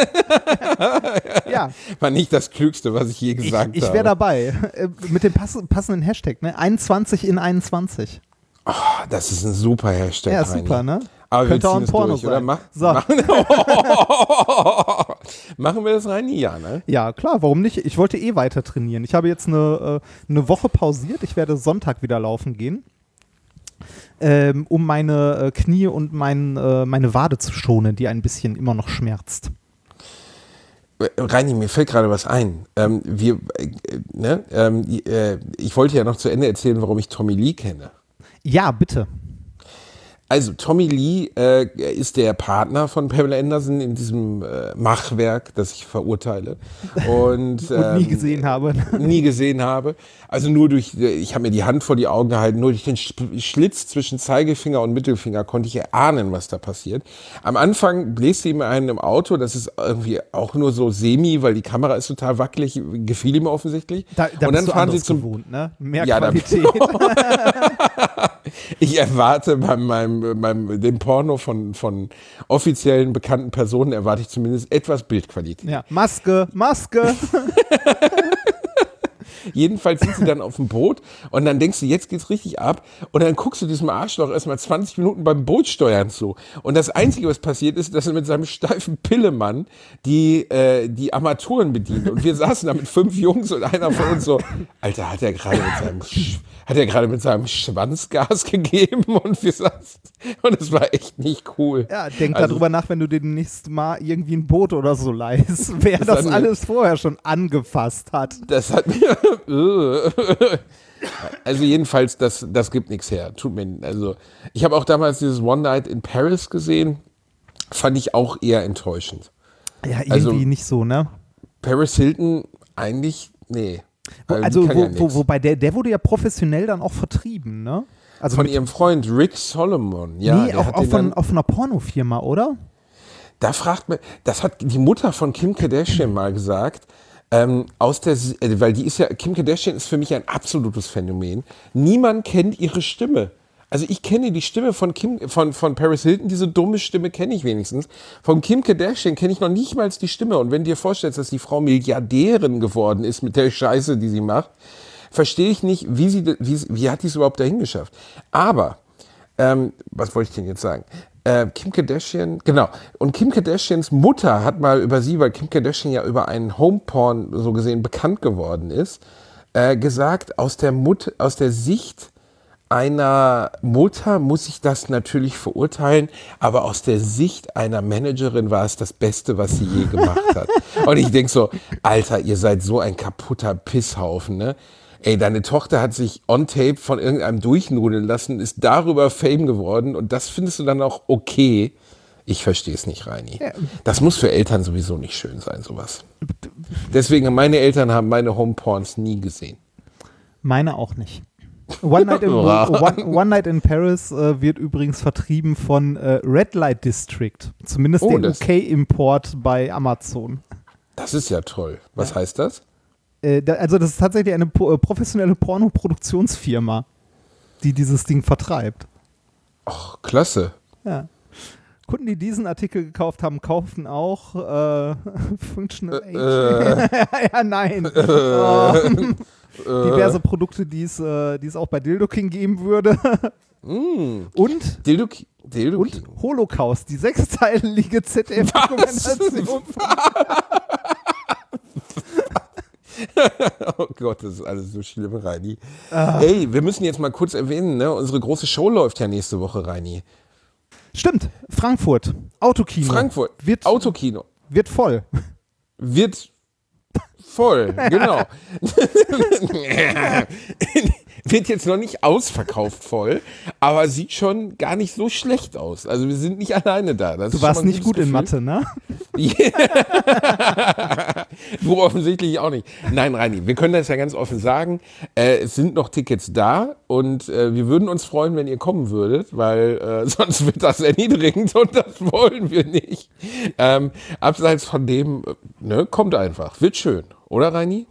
Ja, War nicht das Klügste, was ich je ich, gesagt ich habe. wäre dabei. Äh, mit dem pass passenden Hashtag, ne? einundzwanzig in einundzwanzig. Ah, das ist ein super Hashtag. Ja, Reini. super, ne? Aber Könnte wir auch ziehen ein es Porno durch, oder? sein. Mach, So. machen, machen wir das rein? Ja, ne? Ja, klar, warum nicht? Ich wollte eh weiter trainieren. Ich habe jetzt eine, äh, eine Woche pausiert. Ich werde Sonntag wieder laufen gehen, ähm, um meine äh, Knie und mein, äh, meine Wade zu schonen, die ein bisschen immer noch schmerzt. Reini, mir fällt gerade was ein. Ähm, wir, äh, ne? ähm, äh, ich wollte ja noch zu Ende erzählen, warum ich Tommy Lee kenne. Ja, bitte. Also Tommy Lee äh, ist der Partner von Pamela Anderson in diesem äh, Machwerk, das ich verurteile und, Und nie ähm, gesehen habe. nie gesehen habe. Also nur durch, ich habe mir die Hand vor die Augen gehalten, nur durch den Schlitz zwischen Zeigefinger und Mittelfinger konnte ich erahnen, was da passiert. Am Anfang bläst ihm einen im Auto, das ist irgendwie auch nur so semi, weil die Kamera ist total wackelig, gefiel ihm offensichtlich. Da, da und dann bist du fahren sie anderes zum gewohnt, ne? Mehr Ja, da- Qualität. Ich erwarte bei meinem, meinem dem Porno von, von offiziellen bekannten Personen erwarte ich zumindest etwas Bildqualität. Ja. Maske, Maske. Jedenfalls sind sie dann auf dem Boot und dann denkst du, jetzt geht's richtig ab und dann guckst du diesem Arschloch erstmal zwanzig Minuten beim Bootsteuern zu. Und das Einzige, was passiert ist, dass er mit seinem steifen Pillemann die, äh, die Armaturen bedient. Und wir saßen da mit fünf Jungs und einer von uns so, Alter, hat er gerade mit seinem Sch- hat er gerade mit seinem Schwanz Gas gegeben und wir saßen, und es war echt nicht cool. Ja, denk Also- darüber nach, wenn du demnächst mal irgendwie ein Boot oder so leihst, wer Das das hat- alles vorher schon angefasst hat. Das hat mir. Also jedenfalls, das, das gibt nichts her. Tut mir. Also ich habe auch damals dieses One Night in Paris gesehen. Fand ich auch eher enttäuschend. Ja, irgendwie Also- nicht so, ne? Paris Hilton eigentlich, nee. Wo, Äh, die also, kann wo, ja wo, nix. wobei der, der wurde ja professionell dann auch vertrieben, ne? Also Von mit, ihrem Freund Rick Solomon. Ja, nee, der auch, hat auch den von, dann, auch von einer Pornofirma, oder? da fragt man, das hat die Mutter von Kim Kardashian mal gesagt. Ähm, aus der, äh, weil die ist ja, Kim Kardashian ist für mich ein absolutes Phänomen. Niemand kennt ihre Stimme. Also ich kenne die Stimme von Kim, von, von Paris Hilton, diese dumme Stimme kenne ich wenigstens. Von Kim Kardashian kenne ich noch nicht mal die Stimme. Und wenn du dir vorstellst, dass die Frau Milliardärin geworden ist mit der Scheiße, die sie macht, verstehe ich nicht, wie sie, wie, sie- wie hat die es überhaupt dahin geschafft. Aber, ähm, was wollte ich denn jetzt sagen? Äh, Kim Kardashian, genau. Und Kim Kardashians Mutter hat mal über sie, weil Kim Kardashian ja über einen Homeporn so gesehen bekannt geworden ist, äh, gesagt, aus der Mut, aus der Sicht einer Mutter muss ich das natürlich verurteilen, aber aus der Sicht einer Managerin war es das Beste, was sie je gemacht hat. Und ich denke so, Alter, ihr seid so ein kaputter Pisshaufen, ne? Ey, deine Tochter hat sich on tape von irgendeinem durchnudeln lassen, ist darüber Fame geworden und das findest du dann auch okay. Ich verstehe es nicht, Reini. Das muss für Eltern sowieso nicht schön sein, sowas. Deswegen, meine Eltern haben meine Homeporns nie gesehen. Meine auch nicht. One Night in, One, One Night in Paris äh, wird übrigens vertrieben von äh, Red Light District. Zumindest Oh, der das- U K-Import bei Amazon. Das ist ja toll. Was heißt das? Äh, da, also das ist tatsächlich eine po- äh, professionelle Pornoproduktionsfirma, die dieses Ding vertreibt. Ach, klasse. Ja. Kunden, die diesen Artikel gekauft haben, kaufen auch äh, Functional Age. ja, nein. Oh. Diverse Produkte, die es, äh, die es auch bei Dildo King geben würde. Und, Dildo, Dildo und Holocaust, die sechsteilige Z D F-Dokumentation. Oh Gott, das ist alles so schlimm, Reini. Ey, wir müssen jetzt mal kurz erwähnen, ne? Unsere große Show läuft ja nächste Woche, Reini. Stimmt, Frankfurt, Autokino. Frankfurt, Wird, Autokino. wird voll. Wird voll, genau. Wird jetzt noch nicht ausverkauft voll, aber sieht schon gar nicht so schlecht aus. Also wir sind nicht alleine da. Das Du ist warst schon mal ein nicht gut gutes in Gefühl. Mathe, ne? Du offensichtlich auch nicht. Nein, Reini, wir können das ja ganz offen sagen. Äh, es sind noch Tickets da und äh, wir würden uns freuen, wenn ihr kommen würdet, weil äh, sonst wird das erniedrigend und das wollen wir nicht. Ähm, abseits von dem, äh, ne, kommt einfach. Wird schön, oder Reini?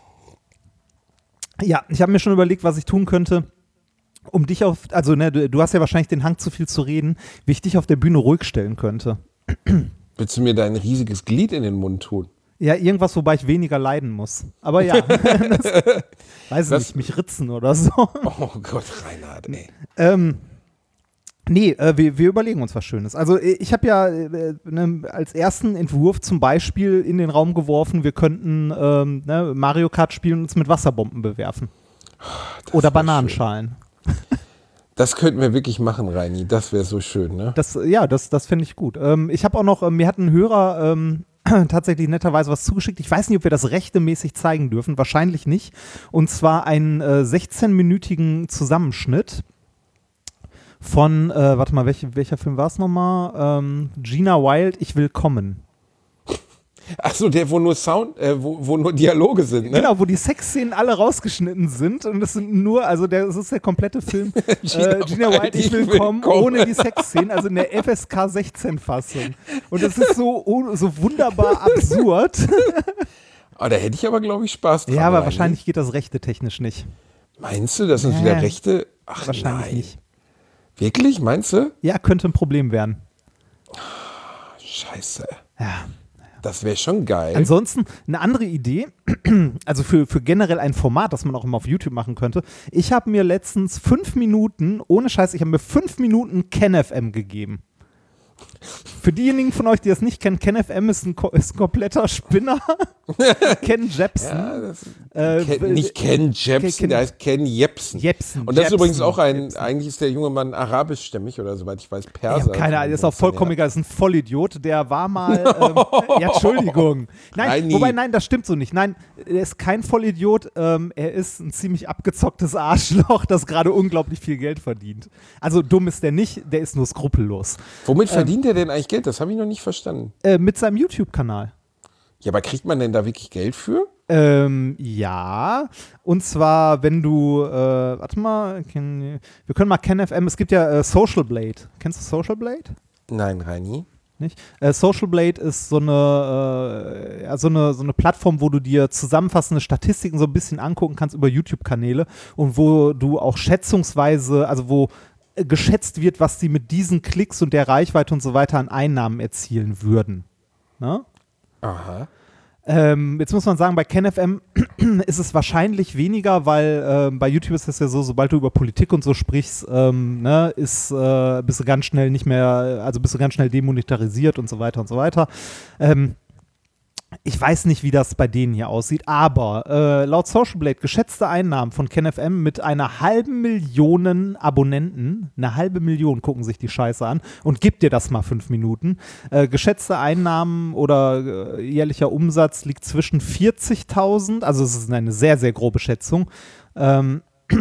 Ja, ich habe mir schon überlegt, was ich tun könnte, um dich auf, also ne, du, du hast ja wahrscheinlich den Hang zu viel zu reden, wie ich dich auf der Bühne ruhig stellen könnte. Willst du mir dein riesiges Glied in den Mund tun? Ja, irgendwas, wobei ich weniger leiden muss. Aber ja, das, weiß ich Das- nicht, mich ritzen oder so. Oh Gott, Reinhard, ey. Ähm, nee, äh, wir, wir überlegen uns was Schönes. Also äh, ich habe ja äh, ne, als ersten Entwurf zum Beispiel in den Raum geworfen, wir könnten ähm, ne, Mario Kart spielen und uns mit Wasserbomben bewerfen. Oder wär Bananenschalen. Das könnten wir wirklich machen, Reini. Das wäre so schön, ne? Das, ja, das, das finde ich gut. Ähm, ich habe auch noch, ähm, mir hat ein Hörer ähm, tatsächlich netterweise was zugeschickt. Ich weiß nicht, ob wir das rechtemäßig zeigen dürfen. Wahrscheinlich nicht. Und zwar einen äh, sechzehnminütigen Zusammenschnitt von, äh, warte mal, welch, welcher Film war es nochmal? Ähm, Gina Wild, Ich will kommen. Ach so, der, wo nur Sound, äh, wo, wo nur Dialoge sind, ne? Genau, wo die Sexszenen alle rausgeschnitten sind und es sind nur, also der, das ist der komplette Film Gina äh, Gina Wild, Wild, Ich will kommen, ohne die Sexszenen, also in der F S K sechzehn Fassung. Und das ist so, oh, so wunderbar absurd. Oh, da hätte ich aber, glaube ich, Spaß dran. Ja, aber Reini. wahrscheinlich geht das rechte technisch nicht. Meinst du, das sind Nee. wieder Rechte? Ach Wahrscheinlich nein. nicht. Wirklich, meinst du? Ja, könnte ein Problem werden. Scheiße. Ja. Das wäre schon geil. Ansonsten eine andere Idee, also für, für generell ein Format, das man auch immer auf YouTube machen könnte. Ich habe mir letztens fünf Minuten, ohne Scheiß, ich habe mir fünf Minuten KenFM gegeben. Für diejenigen von euch, die das nicht kennen, KenFM ist ein, ist ein kompletter Spinner. Ken Jebsen. Ja, das, äh, Ken, nicht Ken Jebsen, Ken, der heißt Ken Jebsen. Jebsen. Und das Jebsen, ist übrigens auch ein, Jebsen. eigentlich ist der junge Mann arabischstämmig oder soweit ich weiß, Ich Perser. habe keine Ahnung, der ist auch vollkommen egal, ist ein Vollidiot, der war mal, ähm, ja, Entschuldigung. Nein, Nein, nie. wobei, nein, das stimmt so nicht. Nein, er ist kein Vollidiot, ähm, er ist ein ziemlich abgezocktes Arschloch, das gerade unglaublich viel Geld verdient. Also dumm ist der nicht, der ist nur skrupellos. Womit verdient er denn eigentlich Geld? Das habe ich noch nicht verstanden. Äh, mit seinem YouTube-Kanal. Ja, aber kriegt man denn da wirklich Geld für? Ähm, ja, und zwar, wenn du, äh, warte mal, can, wir können mal KenFM, es gibt ja äh, Social Blade. Kennst du Social Blade? Nein, Reini. Nicht? Äh, Social Blade ist so eine, äh, ja, so, eine, so eine Plattform, wo du dir zusammenfassende Statistiken so ein bisschen angucken kannst über YouTube-Kanäle und wo du auch schätzungsweise, also wo äh, geschätzt wird, was die mit diesen Klicks und der Reichweite und so weiter an Einnahmen erzielen würden. Ne? Aha. Ähm, jetzt muss man sagen, bei KenFM ist es wahrscheinlich weniger, weil ähm, bei YouTube ist es ja so, sobald du über Politik und so sprichst, ähm, ne, ist, äh, bist du ganz schnell nicht mehr, also bist du ganz schnell demonetarisiert und so weiter und so weiter. Ähm, ich weiß nicht, wie das bei denen hier aussieht, aber äh, laut Social Blade geschätzte Einnahmen von KenFM mit einer halben Million Abonnenten, eine halbe Million gucken sich die Scheiße an und gib dir das mal fünf Minuten. Äh, geschätzte Einnahmen oder äh, jährlicher Umsatz liegt zwischen vierzigtausend, also es ist eine sehr, sehr grobe Schätzung, ähm,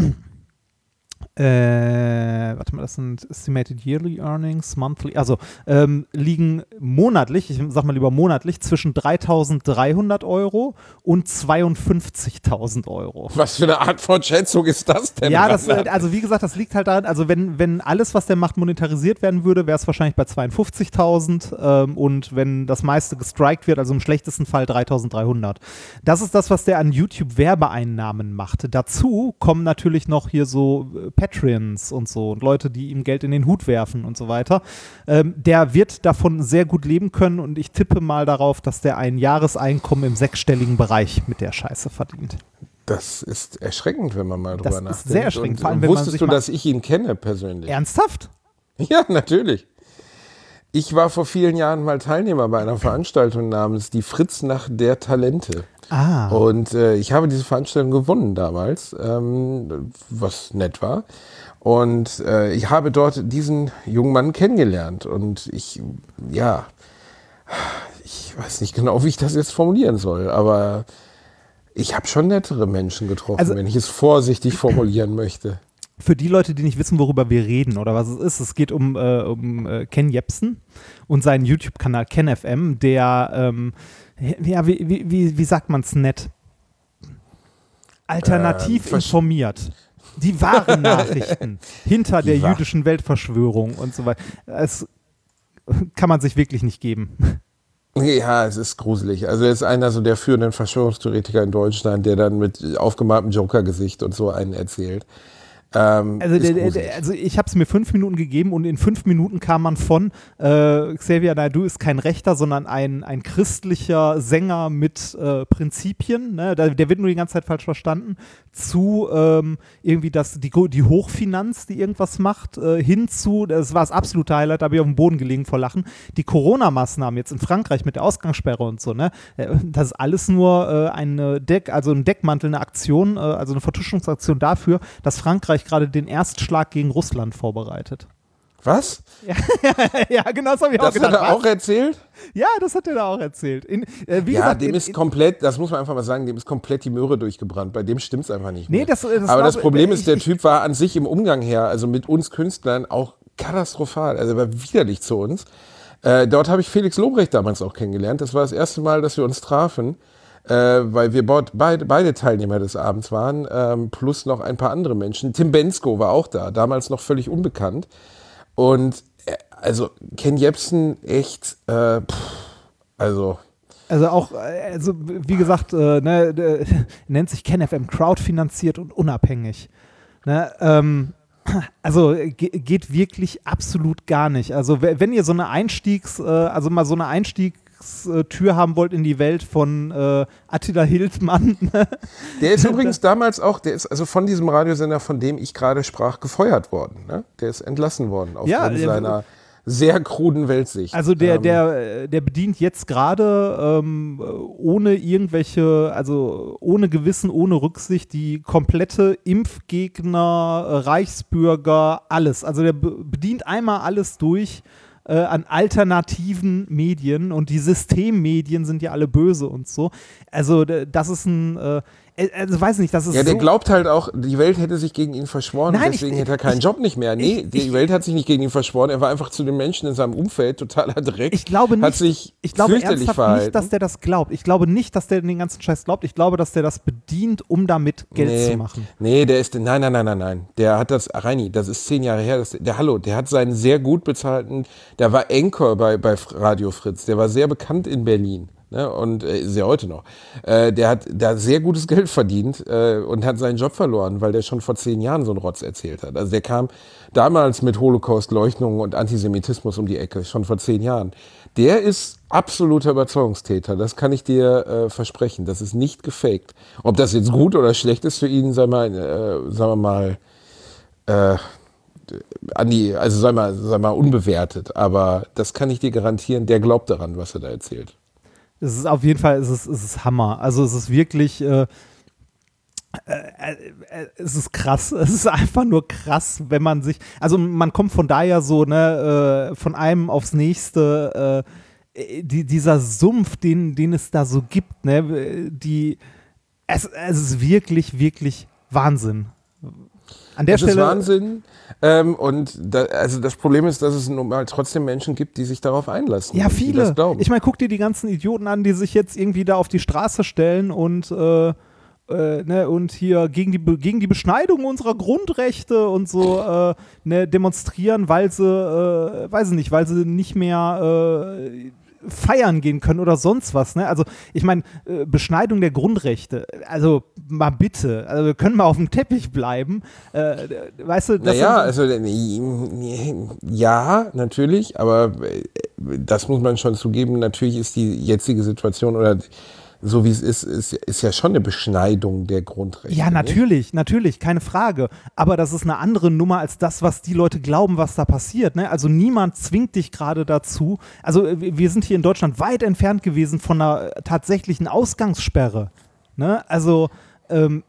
Äh, warte mal, das sind Estimated Yearly Earnings, Monthly, also ähm, liegen monatlich, ich sag mal lieber monatlich, zwischen dreitausenddreihundert Euro und zweiundfünfzigtausend Euro. Was für eine Art von Schätzung ist das denn? Ja, das, Reinhard? also wie gesagt, das liegt halt daran, also wenn, wenn alles, was der macht, monetarisiert werden würde, wäre es wahrscheinlich bei zweiundfünfzigtausend ähm, und wenn das meiste gestrikt wird, also im schlechtesten Fall dreitausenddreihundert. Das ist das, was der an YouTube-Werbeeinnahmen macht. Dazu kommen natürlich noch hier so äh, Patreons und so und Leute, die ihm Geld in den Hut werfen und so weiter. Ähm, der wird davon sehr gut leben können und ich tippe mal darauf, dass der ein Jahreseinkommen im sechsstelligen Bereich mit der Scheiße verdient. Das ist erschreckend, wenn man mal drüber Das ist nachdenkt. sehr erschreckend, Und, vor allem, und wenn man wusstest sich du, mal- dass ich ihn kenne persönlich? Ernsthaft? Ja, natürlich. Ich war vor vielen Jahren mal Teilnehmer bei einer Veranstaltung namens die Fritznacht der Talente. Ah. Und äh, ich habe diese Veranstaltung gewonnen damals, ähm, was nett war. Und äh, ich habe dort diesen jungen Mann kennengelernt. Und ich, ja, ich weiß nicht genau, wie ich das jetzt formulieren soll, aber ich habe schon nettere Menschen getroffen, Also- wenn ich es vorsichtig formulieren möchte. Für die Leute, die nicht wissen, worüber wir reden oder was es ist, es geht um, äh, um äh, Ken Jebsen und seinen YouTube-Kanal KenFM, der, ähm, ja, wie, wie, wie, wie sagt man es nett? Alternativ Ähm, informiert. Die wahren Nachrichten hinter Die der wahr- jüdischen Weltverschwörung und so weiter. Es kann man sich wirklich nicht geben. Ja, es ist gruselig. Also er ist einer so der führenden Verschwörungstheoretiker in Deutschland, der dann mit aufgemaltem Joker-Gesicht und so einen erzählt. Ähm, Also, ist der, der, gruselig. der, also ich habe es mir fünf Minuten gegeben und in fünf Minuten kam man von äh, Xavier Naidoo ist kein Rechter, sondern ein, ein christlicher Sänger mit äh, Prinzipien, ne? der, der wird nur die ganze Zeit falsch verstanden, zu ähm, irgendwie das, die, die Hochfinanz, die irgendwas macht, äh, hin zu, das war das absolute Highlight, da habe ich auf dem Boden gelegen vor Lachen, die Corona-Maßnahmen jetzt in Frankreich mit der Ausgangssperre und so, ne? Äh, das ist alles nur äh, eine Deck, also ein Deckmantel, eine Aktion, äh, also eine Vertuschungsaktion dafür, dass Frankreich gerade den Erstschlag gegen Russland vorbereitet. Was? Ja, genau, das habe ich auch Das gedacht. hat er Was? auch erzählt? Ja, das hat er da auch erzählt. In, äh, wie Ja, gesagt, dem in, ist in, komplett, das muss man einfach mal sagen, dem ist komplett die Möhre durchgebrannt. Bei dem stimmt es einfach nicht Nee, mehr. das- das Aber das glaube- Problem ich- ist, der ich- Typ war an sich im Umgang her, also mit uns Künstlern, auch katastrophal. Also er war widerlich zu uns. Äh, dort habe ich Felix Lobrecht damals auch kennengelernt. Das war das erste Mal, dass wir uns trafen, äh, weil wir dort beide, beide Teilnehmer des Abends waren, ähm, plus noch ein paar andere Menschen. Tim Bensko war auch da, damals noch völlig unbekannt. Und äh, also Ken Jebsen echt, äh, pff, also... also auch, äh, also wie gesagt, äh, ne, äh, nennt sich KenFM crowdfinanziert und unabhängig. Ne, ähm, also ge geht wirklich absolut gar nicht. Also w- wenn ihr so eine Einstiegs, äh, also mal so eine Einstiegs Eingangstür haben wollt in die Welt von äh, Attila Hildmann. Der ist übrigens damals auch, der ist also von diesem Radiosender, von dem ich gerade sprach, gefeuert worden. Ne? Der ist entlassen worden aufgrund Ja, der- seiner sehr kruden Weltsicht. Also der, Ähm, der, der bedient jetzt gerade ähm, ohne irgendwelche, also ohne Gewissen, ohne Rücksicht die komplette Impfgegner, äh, Reichsbürger, alles. Also der be- bedient einmal alles durch äh, an alternativen Medien und die Systemmedien sind ja alle böse und so. Also d- das ist ein, äh, also weiß nicht, das ist Ja, der so glaubt halt auch, die Welt hätte sich gegen ihn verschworen, Nein, und deswegen ich- hätte er keinen ich- Job nicht mehr. Nee, ich- die ich- Welt hat sich nicht gegen ihn verschworen, er war einfach zu den Menschen in seinem Umfeld totaler Dreck. Ich glaube nicht, hat sich ich glaube fürchterlich ernsthaft verhalten. nicht, dass der das glaubt. Ich glaube nicht, dass der den ganzen Scheiß glaubt. Ich glaube, dass der das bedient, um damit Geld nee, zu machen. Nee, der ist, nein, nein, nein, nein, nein. Der hat das, Reini, das ist zehn Jahre her, das, der, hallo, der hat seinen sehr gut bezahlten, der war Anchor bei, bei Radio Fritz, der war sehr bekannt in Berlin. Ne, und äh, ist ja heute noch. Äh, der hat da sehr gutes Geld verdient äh, und hat seinen Job verloren, weil der schon vor zehn Jahren so einen Rotz erzählt hat. Also der kam damals mit Holocaust-Leugnungen und Antisemitismus um die Ecke, schon vor zehn Jahren. Der ist absoluter Überzeugungstäter, das kann ich dir äh, versprechen. Das ist nicht gefaked. Ob das jetzt gut oder schlecht ist für ihn, sei mal, äh, sagen wir mal, äh, an die, also sei mal, sei mal unbewertet. Aber das kann ich dir garantieren, der glaubt daran, was er da erzählt. Es ist auf jeden Fall, es ist, es ist Hammer. Also es ist wirklich, äh, äh, äh, es ist krass. Es ist einfach nur krass, wenn man sich, also man kommt von daher so, ne, äh, von einem aufs nächste, äh, die, dieser Sumpf, den, den es da so gibt, ne, die, es, es ist wirklich, wirklich Wahnsinn. An der Das Stelle. ist Wahnsinn. Ähm, und da, also das Problem ist, dass es nun mal trotzdem Menschen gibt, die sich darauf einlassen. Ja, und die viele. das glauben. Ich meine, guck dir die ganzen Idioten an, die sich jetzt irgendwie da auf die Straße stellen und, äh, äh, ne, und hier gegen die, Be- gegen die Beschneidung unserer Grundrechte und so äh, ne, demonstrieren, weil sie, äh, weiß ich nicht, weil sie nicht mehr äh, feiern gehen können oder sonst was. Ne? Also ich meine, äh, Beschneidung der Grundrechte, also mal bitte, also wir können mal auf dem Teppich bleiben. Äh, weißt du, das Naja, sind- also ja, natürlich, aber äh, das muss man schon zugeben, natürlich ist die jetzige Situation oder so wie es ist, ist, ist ja schon eine Beschneidung der Grundrechte. Ja, nicht? natürlich, natürlich, keine Frage. Aber das ist eine andere Nummer als das, was die Leute glauben, was da passiert. Ne? Also niemand zwingt dich gerade dazu. Also äh, wir sind hier in Deutschland weit entfernt gewesen von einer tatsächlichen Ausgangssperre. Ne? Also ähm,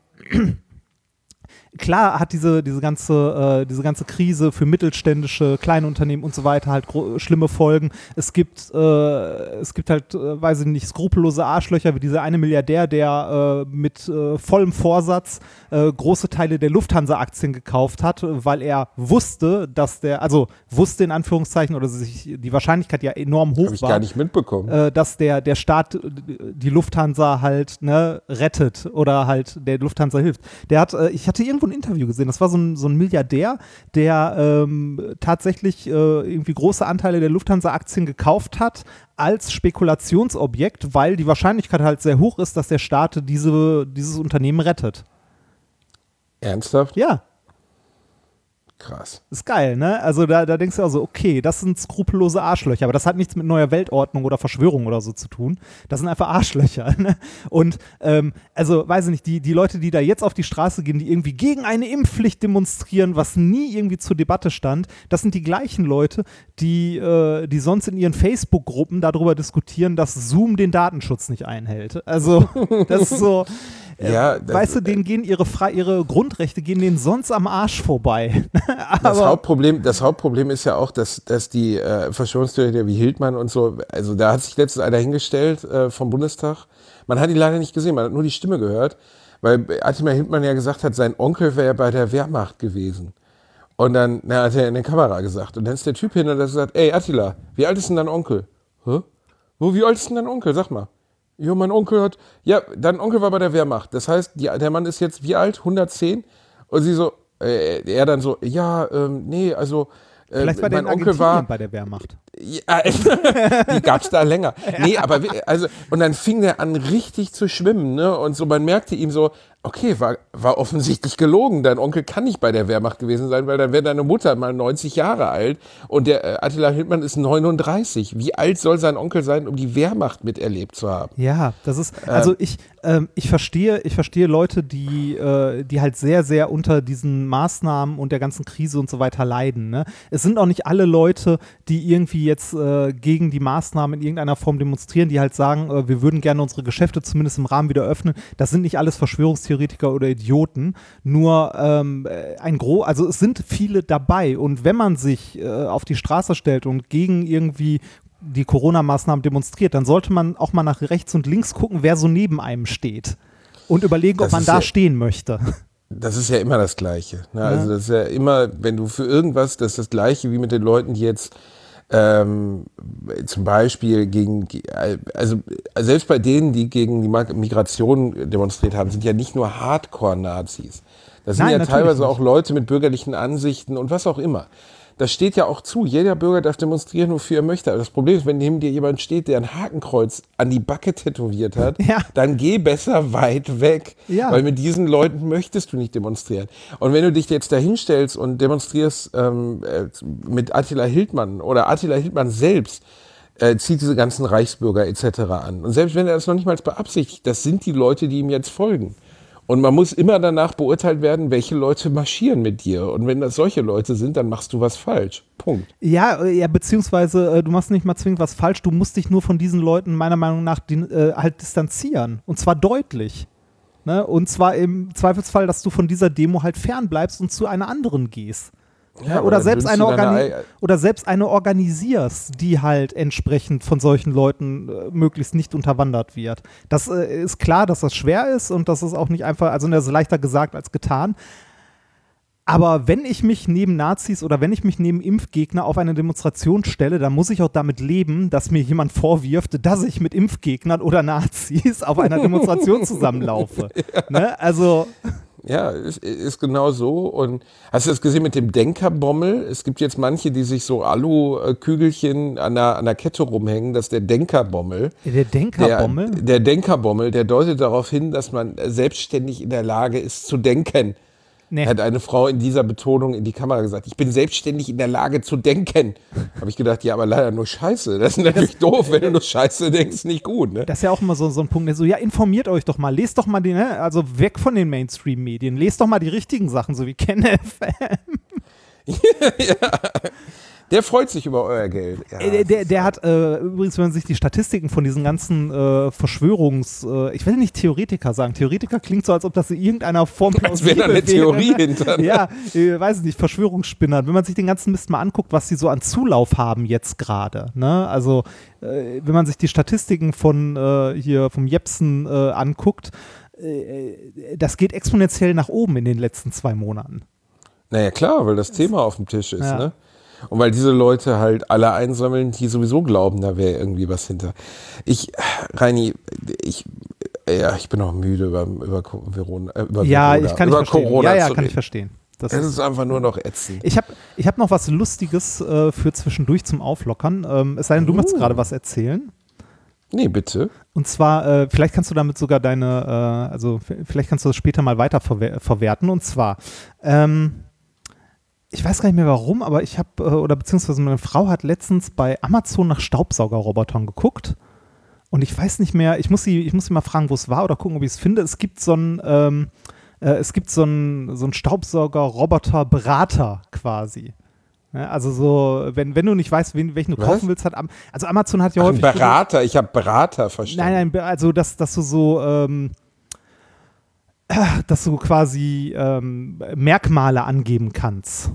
klar hat diese, diese, ganze, äh, diese ganze Krise für mittelständische, kleine Unternehmen und so weiter halt gro- schlimme Folgen. Es gibt, äh, es gibt halt, äh, weiß ich nicht, skrupellose Arschlöcher wie dieser eine Milliardär, der äh, mit äh, vollem Vorsatz äh, große Teile der Lufthansa-Aktien gekauft hat, weil er wusste, dass der, also wusste in Anführungszeichen, oder sich die Wahrscheinlichkeit ja enorm hoch Habe ich war, gar nicht mitbekommen. äh, dass der, der Staat äh, die Lufthansa halt ne, rettet oder halt der Lufthansa hilft. Der hat, äh, ich hatte irgendwo ein Interview gesehen, das war so ein, so ein Milliardär, der ähm, tatsächlich äh, irgendwie große Anteile der Lufthansa-Aktien gekauft hat als Spekulationsobjekt, weil die Wahrscheinlichkeit halt sehr hoch ist, dass der Staat diese, dieses Unternehmen rettet. Ernsthaft? Ja. Krass. Ist geil, ne? Also da, da denkst du also, okay, das sind skrupellose Arschlöcher, aber das hat nichts mit neuer Weltordnung oder Verschwörung oder so zu tun. Das sind einfach Arschlöcher, ne? Und ähm, also, weiß ich nicht, die, die Leute, die da jetzt auf die Straße gehen, die irgendwie gegen eine Impfpflicht demonstrieren, was nie irgendwie zur Debatte stand, das sind die gleichen Leute, die, äh, die sonst in ihren Facebook-Gruppen darüber diskutieren, dass Zoom den Datenschutz nicht einhält. Also, das ist so... Ja, das- weißt du, denen gehen ihre, Fre- ihre Grundrechte gehen denen sonst am Arsch vorbei. Das Aber Hauptproblem, das Hauptproblem ist ja auch, dass, dass die äh, Verschwörungstheoretiker wie Hildmann und so, also da hat sich letztens einer hingestellt äh, vom Bundestag. Man hat ihn leider nicht gesehen, man hat nur die Stimme gehört, weil Attila Hildmann ja gesagt hat, sein Onkel wäre bei der Wehrmacht gewesen. Und dann na, hat er in der Kamera gesagt. Und dann ist der Typ hin und hat gesagt, ey Attila, wie alt ist denn dein Onkel? Hä? Wo, wie alt ist denn dein Onkel? Sag mal. Ja, mein Onkel hat, ja, dein Onkel war bei der Wehrmacht. Das heißt, die, der Mann ist jetzt wie alt? hundertzehn? Und sie so, äh, er dann so, ja, ähm, nee, also, äh, vielleicht war der mein in Onkel war, Argentinien bei der Wehrmacht. ja, die gab's da länger. Nee, aber, wi- also, und dann fing der an richtig zu schwimmen, ne, und so, man merkte ihm so, Okay, war, war offensichtlich gelogen. Dein Onkel kann nicht bei der Wehrmacht gewesen sein, weil dann wäre deine Mutter mal neunzig Jahre alt und der äh, Attila Hildmann ist neununddreißig. Wie alt soll sein Onkel sein, um die Wehrmacht miterlebt zu haben? Ja, das ist, also ich, ähm, ich verstehe, ich verstehe Leute, die, äh, die halt sehr, sehr unter diesen Maßnahmen und der ganzen Krise und so weiter leiden. Ne? Es sind auch nicht alle Leute, die irgendwie jetzt äh, gegen die Maßnahmen in irgendeiner Form demonstrieren, die halt sagen, äh, wir würden gerne unsere Geschäfte zumindest im Rahmen wieder öffnen. Das sind nicht alles Verschwörungstheoretiker oder Idioten, nur ähm, ein Gro, also es sind viele dabei und wenn man sich äh, auf die Straße stellt und gegen irgendwie die Corona-Maßnahmen demonstriert, dann sollte man auch mal nach rechts und links gucken, wer so neben einem steht und überlegen, Das ob man ist da ja- stehen möchte. Das ist ja immer das Gleiche. Ne? Also das ist ja immer, wenn du für irgendwas, das ist das Gleiche wie mit den Leuten, die jetzt ähm, zum Beispiel gegen, also selbst bei denen, die gegen die Migration demonstriert haben, sind ja nicht nur Hardcore-Nazis. Das sind Nein, ja natürlich teilweise nicht. auch Leute mit bürgerlichen Ansichten und was auch immer. Das steht ja auch zu. Jeder Bürger darf demonstrieren, wofür er möchte. Aber das Problem ist, wenn neben dir jemand steht, der ein Hakenkreuz an die Backe tätowiert hat, Ja. dann geh besser weit weg. Ja. Weil mit diesen Leuten möchtest du nicht demonstrieren. Und wenn du dich jetzt da hinstellst und demonstrierst ähm, äh, mit Attila Hildmann oder Attila Hildmann selbst, äh, zieht diese ganzen Reichsbürger et cetera an. Und selbst wenn er das noch nicht mal beabsichtigt, das sind die Leute, die ihm jetzt folgen. Und man muss immer danach beurteilt werden, welche Leute marschieren mit dir. Und wenn das solche Leute sind, dann machst du was falsch. Punkt. Ja, äh, ja, beziehungsweise äh, du machst nicht mal zwingend was falsch, du musst dich nur von diesen Leuten meiner Meinung nach din- äh, halt distanzieren. Und zwar deutlich. Ne? Und zwar im Zweifelsfall, dass du von dieser Demo halt fernbleibst und zu einer anderen gehst. Ja, aber oder, dann selbst dünnst eine du deine organi- Ei- oder selbst eine organisierst, die halt entsprechend von solchen Leuten äh, möglichst nicht unterwandert wird. Das äh, ist klar, dass das schwer ist und das ist auch nicht einfach, also das ist leichter gesagt als getan. Aber wenn ich mich neben Nazis oder wenn ich mich neben Impfgegner auf eine Demonstration stelle, dann muss ich auch damit leben, dass mir jemand vorwirft, dass ich mit Impfgegnern oder Nazis auf einer Demonstration zusammenlaufe. Ja. Ne? Also Ja, ist, ist genau so. Und hast du das gesehen mit dem Denkerbommel? Es gibt jetzt manche, die sich so Alu-Kügelchen an der, an der Kette rumhängen. Das ist der Denkerbommel. der Denkerbommel? Der, der Denkerbommel, der deutet darauf hin, dass man selbstständig in der Lage ist zu denken. Nee. Hat eine Frau in dieser Betonung in die Kamera gesagt, ich bin selbstständig in der Lage zu denken. Habe ich gedacht, ja, aber leider nur Scheiße. Das ist natürlich doof, wenn du nur Scheiße denkst, nicht gut. Ne? Das ist ja auch immer so, so ein Punkt, der so, ja, informiert euch doch mal, lest doch mal den, ne? Also weg von den Mainstream-Medien, lest doch mal die richtigen Sachen, so wie KenF. Ja. Der freut sich über euer Geld. Ja, Äh, der, der, der hat äh, übrigens, wenn man sich die Statistiken von diesen ganzen äh, Verschwörungs-, äh, ich will nicht Theoretiker sagen, Theoretiker klingt so, als ob das in irgendeiner Form als wäre da eine Theorie wäre, ne? hinter. Ne? Ja, ich weiß nicht, Verschwörungsspinnern. Wenn man sich den ganzen Mist mal anguckt, was sie so an Zulauf haben jetzt gerade, ne? Also, äh, wenn man sich die Statistiken von äh, hier vom Jepsen äh, anguckt, äh, das geht exponentiell nach oben in den letzten zwei Monaten. Naja, klar, weil das Thema auf dem Tisch ist, Ja. ne? Und weil diese Leute halt alle einsammeln, die sowieso glauben, da wäre irgendwie was hinter. Ich, Reini, ich, ja, ich bin auch müde über, über, Verona, äh, über Ja, Verona, ich kann über ich verstehen. Corona Ja, ja, zu kann ich reden. verstehen. Das Es ist, ist einfach nur noch ätzend. ich habe ich hab noch was Lustiges äh, für zwischendurch zum Auflockern. Ähm, es sei denn, du möchtest Uh. gerade was erzählen. Nee, bitte. Und zwar, äh, vielleicht kannst du damit sogar deine, äh, also f- vielleicht kannst du das später mal weiter verwer- verwerten. Und zwar, ähm, ich weiß gar nicht mehr warum, aber ich habe, äh, oder beziehungsweise meine Frau hat letztens bei Amazon nach Staubsaugerrobotern geguckt. Und ich weiß nicht mehr, ich muss sie, ich muss sie mal fragen, wo es war oder gucken, ob ich es finde. Es gibt so einen, ähm, äh, es gibt so einen, so einen Staubsauger-Roboter-Berater quasi. Ja, also so, wenn, wenn du nicht weißt, wen, welchen du Was? kaufen willst, hat Am- also Amazon hat ja Ach, ein häufig. Berater, ich habe Berater verstanden. Nein, nein, be- also dass, dass du so, ähm, dass du quasi ähm, Merkmale angeben kannst.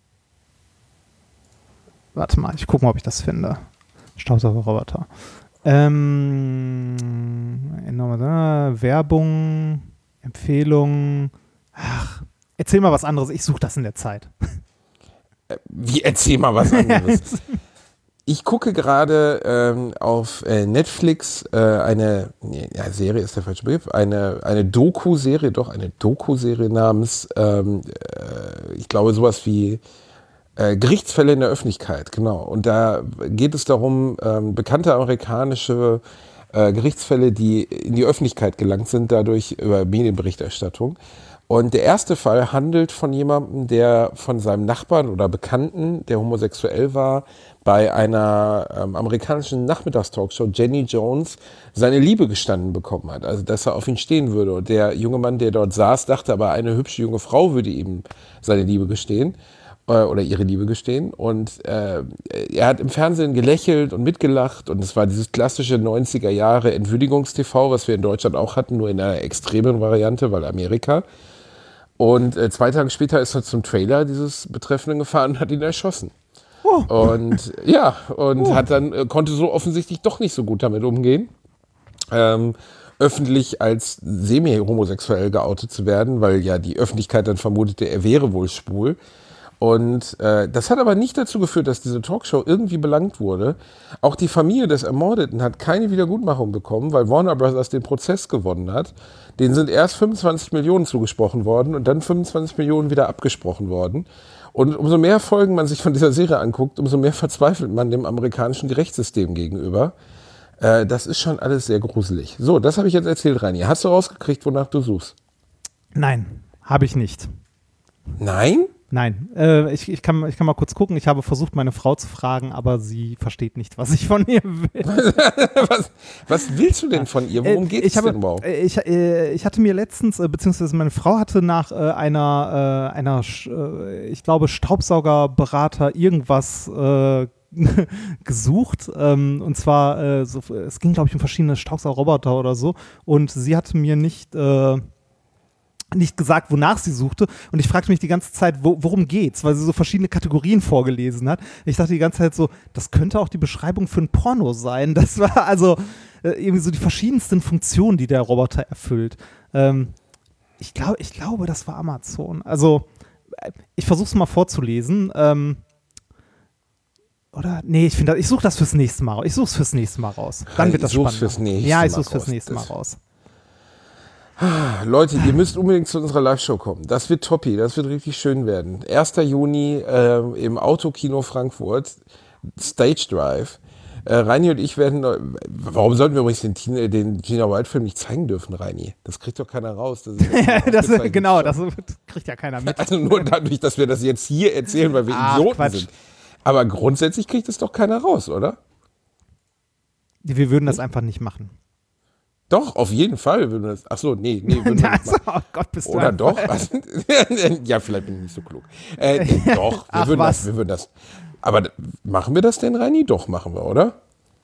Warte mal, ich gucke mal, ob ich das finde. Staubsaugerroboter. Ähm, äh, Werbung, Empfehlung. Ach, erzähl mal was anderes. Ich suche das in der Zeit. Wie, erzähl mal was anderes. Ich gucke gerade ähm, auf äh, Netflix äh, eine, nee, ja, Serie ist der falsche Begriff, eine, eine Doku-Serie, doch eine Doku-Serie namens, ähm, äh, ich glaube sowas wie äh, Gerichtsfälle in der Öffentlichkeit, genau. Und da geht es darum, ähm, bekannte amerikanische äh, Gerichtsfälle, die in die Öffentlichkeit gelangt sind, dadurch über Medienberichterstattung. Und der erste Fall handelt von jemandem, der von seinem Nachbarn oder Bekannten, der homosexuell war, bei einer ähm, amerikanischen Nachmittagstalkshow, Jenny Jones, seine Liebe gestanden bekommen hat. Also, dass er auf ihn stehen würde. Und der junge Mann, der dort saß, dachte aber, eine hübsche junge Frau würde ihm seine Liebe gestehen äh, oder ihre Liebe gestehen. Und äh, er hat im Fernsehen gelächelt und mitgelacht. Und es war dieses klassische neunziger Jahre Entwürdigungs-T V, was wir in Deutschland auch hatten, nur in einer extremen Variante, weil Amerika. Und äh, zwei Tage später ist er zum Trailer dieses Betreffenden gefahren und hat ihn erschossen. Oh. Und ja, und oh. hat dann, äh, konnte so offensichtlich doch nicht so gut damit umgehen, ähm, öffentlich als semi-homosexuell geoutet zu werden, weil ja die Öffentlichkeit dann vermutete, er wäre wohl schwul. Und äh, das hat aber nicht dazu geführt, dass diese Talkshow irgendwie belangt wurde. Auch die Familie des Ermordeten hat keine Wiedergutmachung bekommen, weil Warner Brothers den Prozess gewonnen hat. Denen sind erst fünfundzwanzig Millionen zugesprochen worden und dann fünfundzwanzig Millionen wieder abgesprochen worden. Und umso mehr Folgen man sich von dieser Serie anguckt, umso mehr verzweifelt man dem amerikanischen Rechtssystem gegenüber. Äh, das ist schon alles sehr gruselig. So, das habe ich jetzt erzählt, Reini. Hast du rausgekriegt, wonach du suchst? Nein, habe ich nicht. Nein? Nein, äh, ich, ich, kann, ich kann mal kurz gucken. Ich habe versucht, meine Frau zu fragen, aber sie versteht nicht, was ich von ihr will. was, was willst du denn von ihr? Worum geht es denn überhaupt? Ich, äh, ich hatte mir letztens, äh, beziehungsweise meine Frau hatte nach äh, einer, äh, einer äh, ich glaube, Staubsaugerberater irgendwas äh, gesucht. Ähm, und zwar, äh, so, es ging, glaube ich, um verschiedene Staubsaugerroboter oder so. Und sie hatte mir nicht... Äh, nicht gesagt, wonach sie suchte. Und ich fragte mich die ganze Zeit, wo, worum geht's? Weil sie so verschiedene Kategorien vorgelesen hat. Ich dachte die ganze Zeit so, das könnte auch die Beschreibung für ein Porno sein. Das war also äh, irgendwie so die verschiedensten Funktionen, die der Roboter erfüllt. Ähm, ich, glaub, ich glaube, das war Amazon. Also, äh, ich versuche es mal vorzulesen. Ähm, oder? Nee, ich finde, ich suche das fürs nächste Mal. Ich suche es fürs nächste Mal raus. Dann wird das spannend. Fürs nächste ja, ich suche es fürs nächste Mal raus. Leute, ihr müsst unbedingt zu unserer Live-Show kommen. Das wird toppi, das wird richtig schön werden. erster Juni äh, im Autokino Frankfurt, Stage Drive. Äh, Reini und ich werden, äh, warum sollten wir übrigens den, Tina, den Gina Wild-Film nicht zeigen dürfen, Reini? Das kriegt doch keiner raus. Das ist ja das, genau, das kriegt ja keiner mit. Also nur dadurch, dass wir das jetzt hier erzählen, weil wir Ach, Idioten Quatsch. sind. Aber grundsätzlich kriegt es doch keiner raus, oder? Wir würden das einfach nicht machen. Doch, auf jeden Fall würden wir das. Achso, nee, nee, würden wir nicht also, oh Gott, bist du Oder ein doch? Also, ja, vielleicht bin ich nicht so klug. Äh, doch, wir, Ach, würden was? das, wir würden das. Aber d- machen wir das denn, Reini? Doch, machen wir, oder?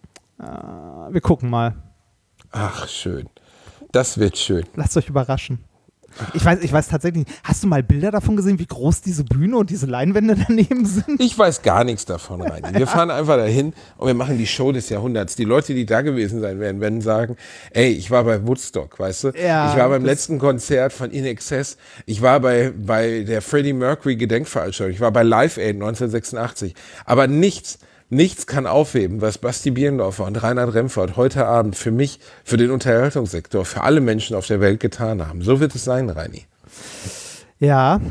Uh, wir gucken mal. Ach, schön. Das wird schön. Lasst euch überraschen. Ich weiß, ich weiß tatsächlich nicht. Hast du mal Bilder davon gesehen, wie groß diese Bühne und diese Leinwände daneben sind? Ich weiß gar nichts davon, Reini. Wir fahren einfach dahin und wir machen die Show des Jahrhunderts. Die Leute, die da gewesen sein werden, werden sagen, ey, ich war bei Woodstock, weißt du? Ja, ich war beim das- letzten Konzert von In Excess. Ich war bei, bei der Freddie Mercury Gedenkveranstaltung. Ich war bei Live Aid neunzehnhundertsechsundachtzig. Aber nichts, nichts kann aufheben, was Basti Birndorfer und Reinhard Remford heute Abend für mich, für den Unterhaltungssektor, für alle Menschen auf der Welt getan haben. So wird es sein, Reini. Ja.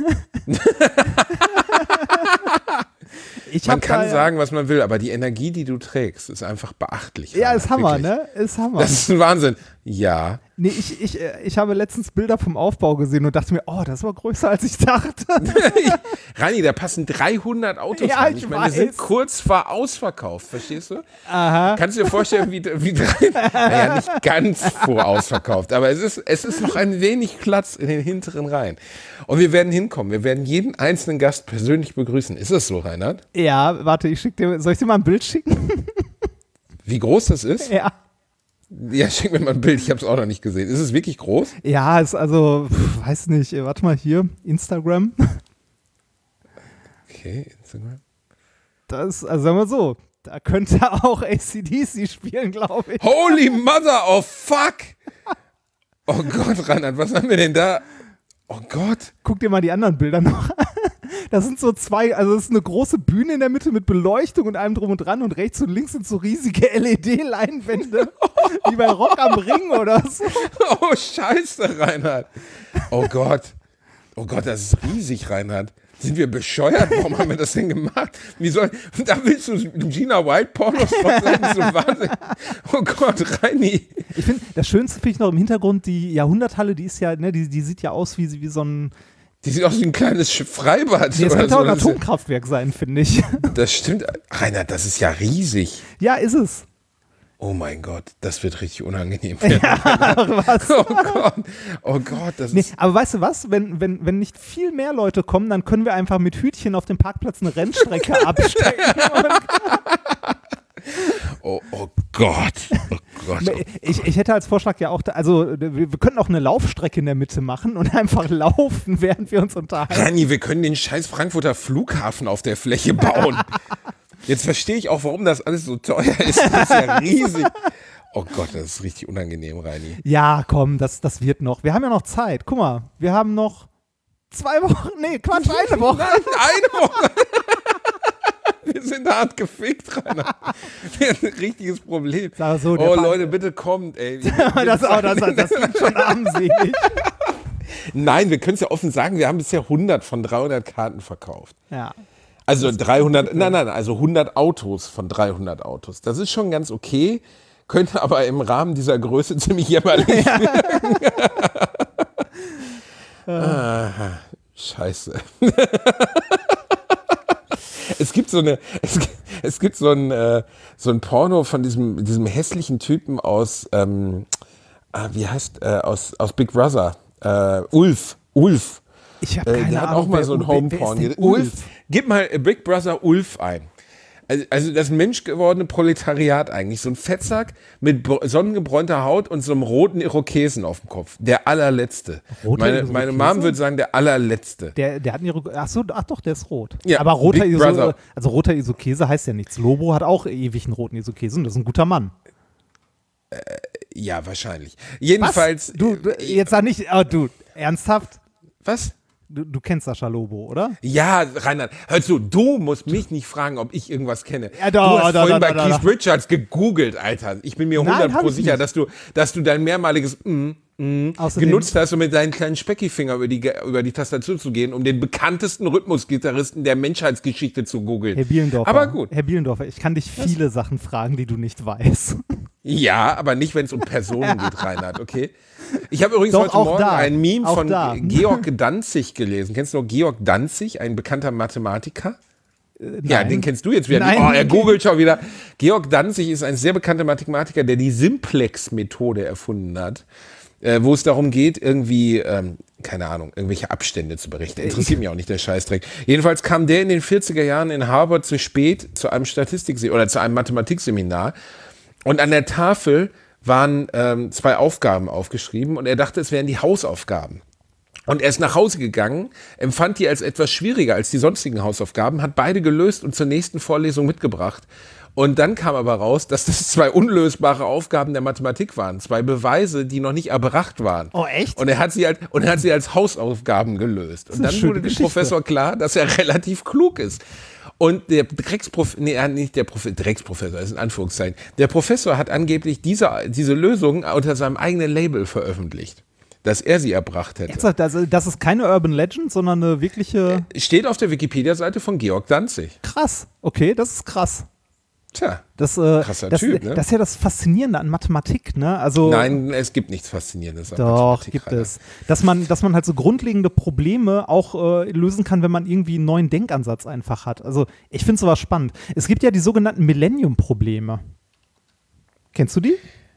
ich Man hab kann da, sagen, was man will, aber die Energie, die du trägst, ist einfach beachtlich. Ja, Reinhard, ist Hammer, wirklich. ne? Ist Hammer. Das ist ein Wahnsinn. Ja. Nee, ich, ich, äh, ich habe letztens Bilder vom Aufbau gesehen und dachte mir, oh, das war größer, als ich dachte. Rani, da passen dreihundert Autos Ja, rein. ich Ich meine, wir sind weiß. kurz vor ausverkauft, verstehst du? Aha. Kannst du dir vorstellen, wie, wie naja, nicht ganz vor ausverkauft, aber es ist, es ist noch ein wenig Platz in den hinteren Reihen. Und wir werden hinkommen. Wir werden jeden einzelnen Gast persönlich begrüßen. Ist das so, Reinhard? Ja, warte, ich schick dir, soll ich dir mal ein Bild schicken? Wie groß das ist? Ja. Ja, schick mir mal ein Bild. Ich habe es auch noch nicht gesehen. Ist es wirklich groß? Ja, ist also, pf, weiß nicht, äh, warte mal hier, Instagram. Okay, Instagram. Das, also sagen wir so, da könnte auch A C D C spielen, glaube ich. Holy mother of fuck! Oh Gott, Reinhard, was haben wir denn da? Oh Gott. Guck dir mal die anderen Bilder noch an. Das sind so zwei, also das ist eine große Bühne in der Mitte mit Beleuchtung und allem drum und dran und rechts und links sind so riesige L E D-Leinwände, wie bei Rock am Ring oder so. Oh, scheiße, Reinhard. Oh Gott. Oh Gott, das ist riesig, Reinhard. Sind wir bescheuert? Warum haben wir das denn gemacht? Wie soll, da willst du Gina White Pornos sein? So Wahnsinn. Oh Gott, Reini. Ich finde, das Schönste finde ich noch im Hintergrund, die Jahrhunderthalle, die ist ja, ne, die, die sieht ja aus wie, wie so ein. Die sieht aus wie ein kleines Freibad. Nee, das oder könnte so. auch ein Das ist ja- Atomkraftwerk sein, finde ich. Das stimmt. Rainer, das ist ja riesig. Ja, ist es. Oh mein Gott, das wird richtig unangenehm werden. Was? Oh Gott, oh Gott, das Nee, ist... aber weißt du was? Wenn, wenn, wenn nicht viel mehr Leute kommen, dann können wir einfach mit Hütchen auf dem Parkplatz eine Rennstrecke abstecken. Oh, oh Gott, oh Gott. Oh. Ich, ich hätte als Vorschlag ja auch, da, also wir, wir könnten auch eine Laufstrecke in der Mitte machen und einfach laufen, während wir uns unterhalten. Rani, wir können den scheiß Frankfurter Flughafen auf der Fläche bauen. Jetzt verstehe ich auch, warum das alles so teuer ist. Das ist ja riesig. Oh Gott, das ist richtig unangenehm, Reini. Ja, komm, das, das wird noch. Wir haben ja noch Zeit. Guck mal, wir haben noch zwei Wochen, nee, Quatsch, eine Woche. Nein, eine Woche. Wir sind hart gefickt, Rainer. Wir haben ein richtiges Problem. Sag so, der Oh Fa- Leute, bitte kommt, ey. das, oh, das, das klingt schon armselig. Nein, wir können es ja offen sagen, wir haben bisher hundert von dreihundert Karten verkauft. Ja. Also dreihundert, nein, nein, also hundert Autos von dreihundert Autos. Das ist schon ganz okay, könnte aber im Rahmen dieser Größe ziemlich jämmerlich wirken. ah, scheiße. Es gibt so eine, es, es gibt so ein, äh, so ein Porno von diesem, diesem hässlichen Typen aus, ähm, ah, wie heißt, äh, aus, aus Big Brother, äh, Ulf, Ulf. Ich habe Äh, keine der hat Ahnung, auch mal wer- so ein wer- wer ist Homeporn. denn Ulf, Ulf? gib mal Big Brother Ulf ein. Also, also das menschgewordene Proletariat eigentlich. So ein Fettsack mit br- sonnengebräunter Haut und so einem roten Irokesen auf dem Kopf. Der allerletzte. Roter Meine, Irokese? meine Mom würde sagen, der allerletzte. Der, der hat einen Iro- ach so, ach doch, der ist rot. Ja, aber roter Big Iso, Brother. also roter Isokese heißt ja nichts. Lobo hat auch ewig einen roten Isokese und das ist ein guter Mann. Ja, wahrscheinlich. Jedenfalls. Was? Du, du, jetzt sag nicht, oh, du, ernsthaft? Was? Du, du kennst Sascha Lobo, oder? Ja, Reinhard, hör zu, du musst mich nicht fragen, ob ich irgendwas kenne. Ja, doch, du hast doch, vorhin doch, bei doch, Keith doch. Richards gegoogelt, Alter. Ich bin mir Nein, hundert hab pro ich sicher, nicht. dass du, dass du dein mehrmaliges mm, mm Außerdem- genutzt hast, um mit deinen kleinen Speckifinger über die, über die Tastatur zu gehen, um den bekanntesten Rhythmusgitarristen der Menschheitsgeschichte zu googeln. Herr Bielendorfer. Aber gut. Herr Bielendorfer, ich kann dich viele Sachen fragen, die du nicht weißt. Ja, aber nicht, wenn es um Personen geht, Reinhard, okay? Ich habe übrigens Doch, heute auch Morgen da. ein Meme Auch von da. Georg Danzig gelesen. Kennst du noch Georg Danzig, ein bekannter Mathematiker? Ja, nein. den kennst du jetzt wieder. Nein. Oh, er googelt schon wieder. Georg Danzig ist ein sehr bekannter Mathematiker, der die Simplex-Methode erfunden hat, äh, wo es darum geht, irgendwie, ähm, keine Ahnung, irgendwelche Abstände zu berechnen. Interessiert mich auch nicht, der Scheißdreck. Jedenfalls kam der in den vierziger Jahren in Harvard zu spät zu einem Statistikseminar oder zu einem Mathematikseminar und an der Tafel waren ähm, zwei Aufgaben aufgeschrieben und er dachte, es wären die Hausaufgaben. Und er ist nach Hause gegangen, empfand die als etwas schwieriger als die sonstigen Hausaufgaben, hat beide gelöst und zur nächsten Vorlesung mitgebracht. Und dann kam aber raus, dass das zwei unlösbare Aufgaben der Mathematik waren. Zwei Beweise, die noch nicht erbracht waren. Oh, echt? Und er hat sie, halt, und er hat sie als Hausaufgaben gelöst. Und eine dann schöne wurde dem Geschichte. Professor klar, dass er relativ klug ist. Und der Drecksprofessor, nee, er- nicht der Prof Drecksprofessor, das ist in Anführungszeichen. Der Professor hat angeblich diese, diese Lösung unter seinem eigenen Label veröffentlicht, dass er sie erbracht hätte. Jetzt, also, das ist keine Urban Legend, sondern eine wirkliche. Steht auf der Wikipedia-Seite von Georg Danzig. Krass. Okay, das ist krass. Tja, Das, äh, Krasser das, Typ, ne? das ist ja das Faszinierende an Mathematik, ne? Also, nein, es gibt nichts Faszinierendes an Doch, Mathematik, gibt Rainer. es. Dass man, dass man halt so grundlegende Probleme auch äh, lösen kann, wenn man irgendwie einen neuen Denkansatz einfach hat. Also ich finde sowas spannend. Es gibt ja die sogenannten Millennium-Probleme. Kennst du die?